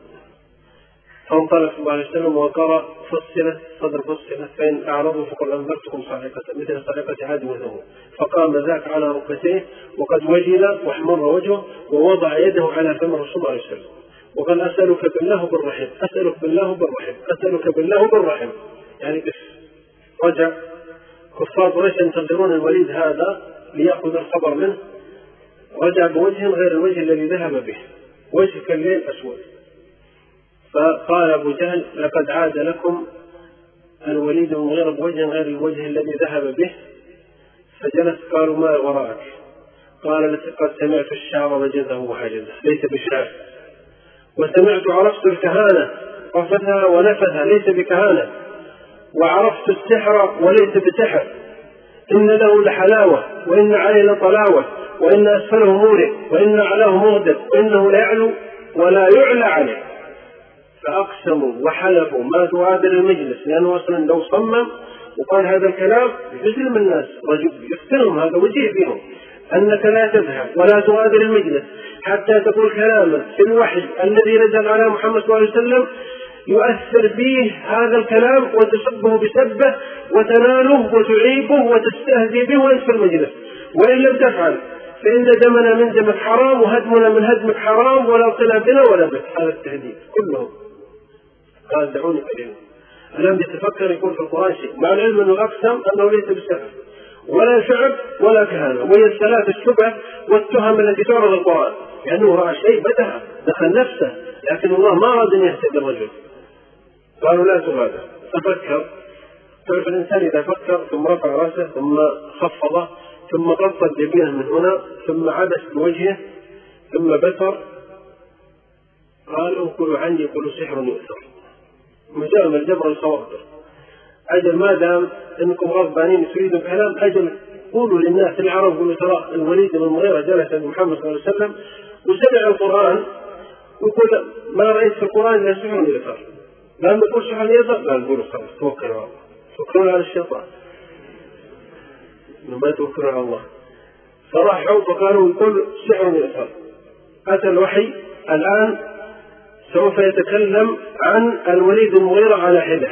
فانطلق صلى الله عليه وسلم وقرأ: فصلت صدر فصلت فإن أعرضوا فقل أنذرتكم صاعقة مثل صاعقة عاد وثمود. فقام ذاك على ركبتيه وقد وجل واحمر وجهه، ووضع يده على فم رسول الله عليه وسلم وقال: أسألك بالله بالرحم، أسألك بالله بالرحم، أسألك بالله بالرحم. يعني بس رجع كفار قريش ينتظرون الوليد هذا ليأخذ الخبر منه، رجع بوجه غير الوجه الذي ذهب به، وجه كالليل أسود. فقال أبو جهل: لقد عاد لكم الوليد من غير بوجه غير الوجه الذي ذهب به. فجلس. قالوا: ما وراءك؟ قال: قد سمعت الشعر وجزه وحجزه، ليس بشعر، وسمعت عرفت الكهانة رفتها ونفثها، ليس بكهانة، وعرفت السحر وليس بسحر، إن له لحلاوة وإن عليه لطلاوة، وإن أسفله مورد وإن أعلاه مغدد، وإنه لا يعلو ولا يعلى عليه. فأقسموا وحلفوا ما تغادر المجلس، لأنه أصلا لو صمم وقال هذا الكلام يسلم الناس، رجل يفتنهم، هذا وجيه فيهم، أنك لا تذهب ولا تغادر المجلس حتى تقول كلاما في الوحي الذي نزل على محمد صلى الله عليه وسلم يؤثر فيه هذا الكلام، وتسبه بسبه وتناله وتعيبه وتستهزي به وانت في المجلس، وإن لم تفعل فإن دمنا من دمك حرام وهدمنا من هدمك حرام، ولا صلة بنا ولا بك. هذا التهديد كلهم. قال: دعوني قليلا. ألم يتفكر يكون في القرآن شيء، مع العلم أنه أقسم أنه ليس بسحر ولا شعب ولا كهانة، وهي الثلاث الشبه والتهم التي تعرض القرآن، لأنه رأى شيء بدها دخل نفسه، لكن الله ما أراد أن يهتدي الرجل. قالوا: لا تغادر. تفكر. تعرف الإنسان إذا فكر ثم رفع رأسه ثم خفضه ثم غطى جبينه من هنا ثم عبس بوجهه ثم بسر، قال انقلوا عني يقولوا سحر يؤثر، مجامل جبر الخواطر. أجل ما دام أنكم غضبانين تريدوا كلام، أجل قولوا للناس العرب، قولوا ترى الوليد بن المغيرة جلس عند محمد صلى الله عليه وسلم وسمع القرآن ويقول ما رأيت في القرآن إلا سحر يؤثر. لا نقول سحر يؤثر، لا نقول خلاص توكلوا على الله، توكلوا على الشيطان، ما توكلوا على الله. فراحوا فقالوا يقول سحر يؤثر. أتى الوحي الآن سوف يتكلم عن الوليد بن المغيرة على حدة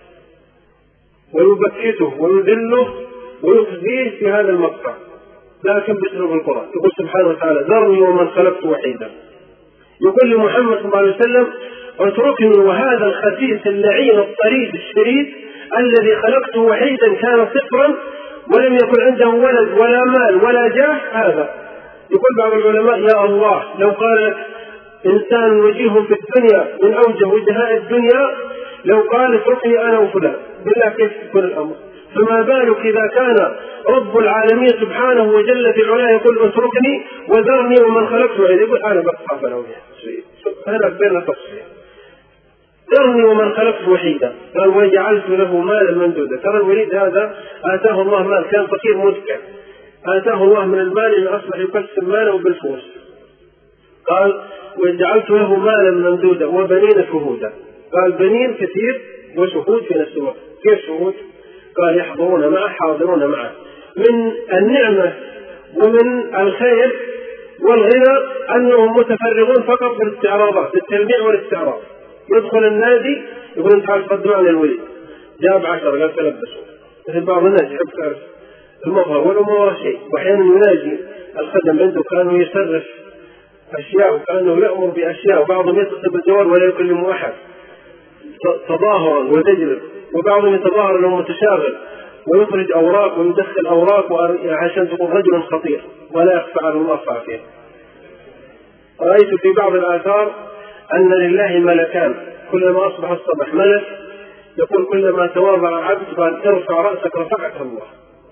ويبكته ويذله ويخزيه في هذا المقطع، لكن باسلوب القرآن. يقول سبحانه وتعالى ذرني ومن خلقت وحيدا. يقول لمحمد صلى الله عليه وسلم اتركني وهذا الخسيس اللعين الطريد الشريد الذي خلقته وحيدا كان صفرا ولم يكن عنده ولد ولا مال ولا جاه. هذا يقول بعض العلماء يا الله لو قال إنسان وجيه في الدنيا من أوجه وجهاء الدنيا لو قال اتركني أنا وفلان، بالله كيف يكون الأمر؟ فما بالك إذا كان رب العالمين سبحانه وجل في علاه يقول اتركني وذرني ومن خلقت وحيدا. يقول أنا بقطع فلو هذا بين تصفية ذرني ومن خلقت وحيدا. قال وجعلت له مالا ممدودا. ترى الوليد هذا آتاه الله مال، كان فقير مدكع، آتاه الله من المال إن أصبح يقسم ماله بالفلوس. قال وجعلت له مالا ممدودا وبنين شهودا. قال بنين كثير وشهود في نفس الوقت. كيف شهود؟ قال يحضرون معه حاضرون معه. من النعمة ومن الخير والغنى أنهم متفرغون فقط بالاستعراضات، التلميع والاستعراض. يدخل النادي يقول انت عايز تقدم على الوليد، جاب 10 قال تلبسوا. مثل بعض الناس يحب تعرف المظهر ولا ما ورا شيء، واحيانا يناجي الخدم عنده كانوا يصرف أشياء وكانه يأمر بأشياء، وبعضهم يتصل بالجوال ولا يكلم أحد تظاهرا وتجرب، وبعضهم يتظاهر انه متشاغل ويخرج أوراق ويدخل أوراق عشان تكون رجل خطير ولا يخفى على الله فيه. رأيت في بعض الآثار أن لله ملكان، كلما أصبح الصباح ملك يقول كلما تواضع عبد قال ارفع رأسك رفعك الله،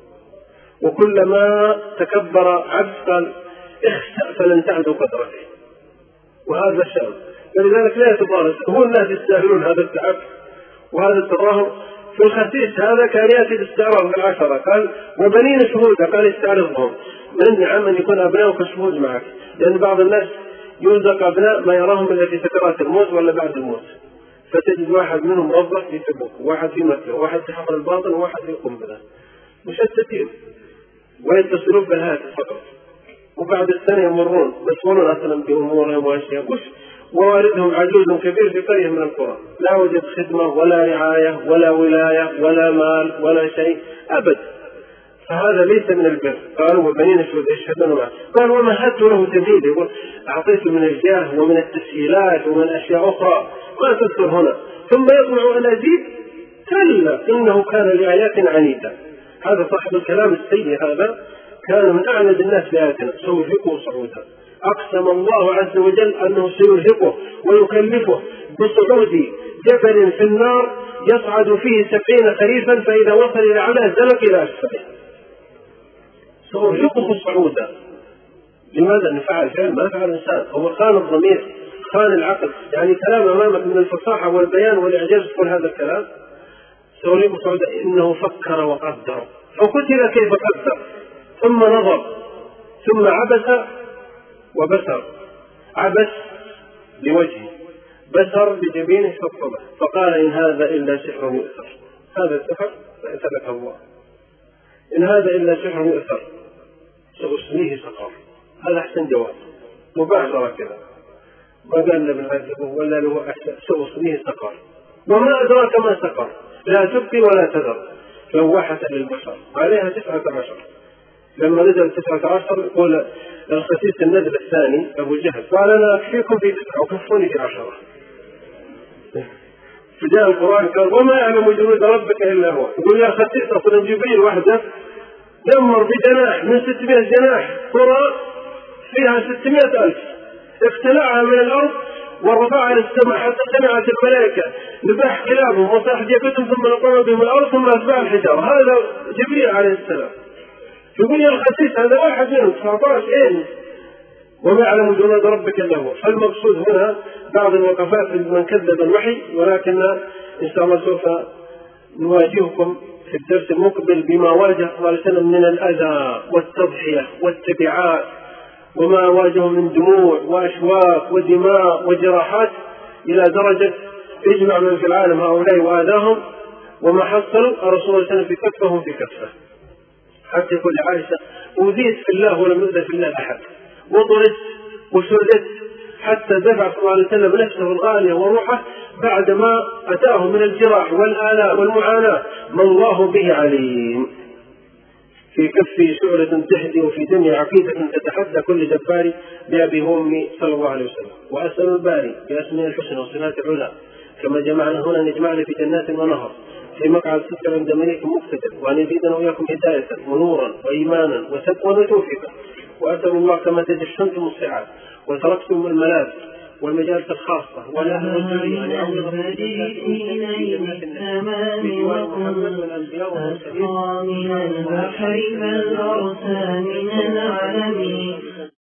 وكلما تكبر عبد قال اخسأ فلن تعدو قدرك. وهذا الشأن، فلذلك لا يتضارس. هو الناس يستاهلون هذا التعب وهذا التظاهر. في الخسيس هذا كان يأتي باستعراض بالعشرة، قال وبنين شهودا، قال يستعرضهم. من النعم أن يكون أبناؤك شهود معك، لأن بعض الناس يرزق أبناء ما يراهم إلا في سكرات الموت ولا بعد الموت، فتجد واحد منهم موظف في تبوك، واحد في مكة، واحد في حفر الباطن، وواحد في قنبلة، مشتتين ويتصلون بالهاتف فقط. وبعد السنة يمرون مسؤولون أصلا بأمورهم وأشياء، ووالدهم عجوز كبير في قرية من القرى، لا وجد خدمة ولا رعاية ولا ولاية ولا مال ولا شيء أبد. فهذا ليس من البر. قالوا وبنين يشهدون معه. قال ومهدت له تمهيد، يقول أعطيته من الجاه ومن التسهيلات ومن أشياء أخرى ما تذكر هنا، ثم يطمع أن أزيد، كلا إنه كان لآيات عنيدة. هذا صاحب الكلام السيء، هذا كان من أعند الناس بآياتنا، سيرهقه صعودا. أقسم الله عز وجل أنه سيرهقه ويكلفه بصعود جبل في النار يصعد فيه 70 خريفا، فإذا وصل إلى أعلاه زلق إلى أسفله. سيرهقه صعودا. لماذا نفعل فعل ما فعل الإنسان؟ هو خان الضمير، خان العقل. يعني كلام أمامك من الفصاحة والبيان والإعجاز كل هذا الكلام. سيرهقه صعودا إنه فكر وقدر فقتل كيف قدر، ثم نظر، ثم عبس وبسر. عبس بوجهه، بسر بجبينه فاطمه، فقال إن هذا إلا سحر يؤثر. هذا السحر فأثبت الله. إن هذا إلا سحر يؤثر سأسميه سقر. هذا أحسن جواب مباشرة كذا، ما قال له بالعجب ولا له أحسن، سأسميه سقر. وما أدراك ما سقر، لا تبقي ولا تذر، لواحة للبشر، عليها 19. لما نزل 19 يقول الخسيس النزل الثاني أبو جهل قال أنا أكفيكم في 9 وكفوني في 10. فجاء القرآن قال وما يعلم جنود ربك إلا هو. يقول يا خسيس أصلا جبريل وحده دمر بجناح من 600 جناح قرى فيها 600,000، اقتلعها من الأرض ورفعها للسماء حتى سمعت الملائكة نباح كلابهم وصاح جبتهم ثم نقوم بهم الأرض ثم أتباع الحجارة. هذا جبريل عليه السلام. يقول يا الخسيس هذا واحد منهم 19 إيه، وما يعلم جنود ربك إلا هو. فالمقصود هنا بعض الوقفات من كذب الوحي، ولكن إن شاء الله سوف نواجهكم في الدرس المقبل بما واجه صلى الله عليه وسلم من الأذى والتضحية والتبعات، وما واجهه من دموع وأشواك ودماء وجراحات، إلى درجة يجمع من في العالم هؤلاء وآذاهم، وما حصلوا الرسول صلى الله عليه وسلم في كفهم في كفه، حتى يقول عائشة: أوذيت في الله ولم يؤذى في الله أحد، وضرت وشردت، حتى دفع صلى الله عليه وسلم نفسه الغالية وروحه بعدما أتاه من الجراح والآلاء والمعاناة ما الله به عليم. في كفه شعلة تهدي، وفي دنيا عقيدة تتحدى كل جبار بأبي وأمي صلى الله عليه وسلم. وأسأل الباري بأسماء الحسنى وصفات العلى كما جمعنا هنا نجمعنا في جنات ونهر في مقعد صدق عند مليك مقتدر، وأن يزيدنا وإياكم هداية ونورا وإيمانا وتقوى وتوفيقا. وأسأل الله كما تجشمتم الساعات وتركتم الملاذ والمجالس الخاصة والأهل والذرية أن يعوض محمد والأنبياء والمرسلين من البحر بل أرسل من العالمين.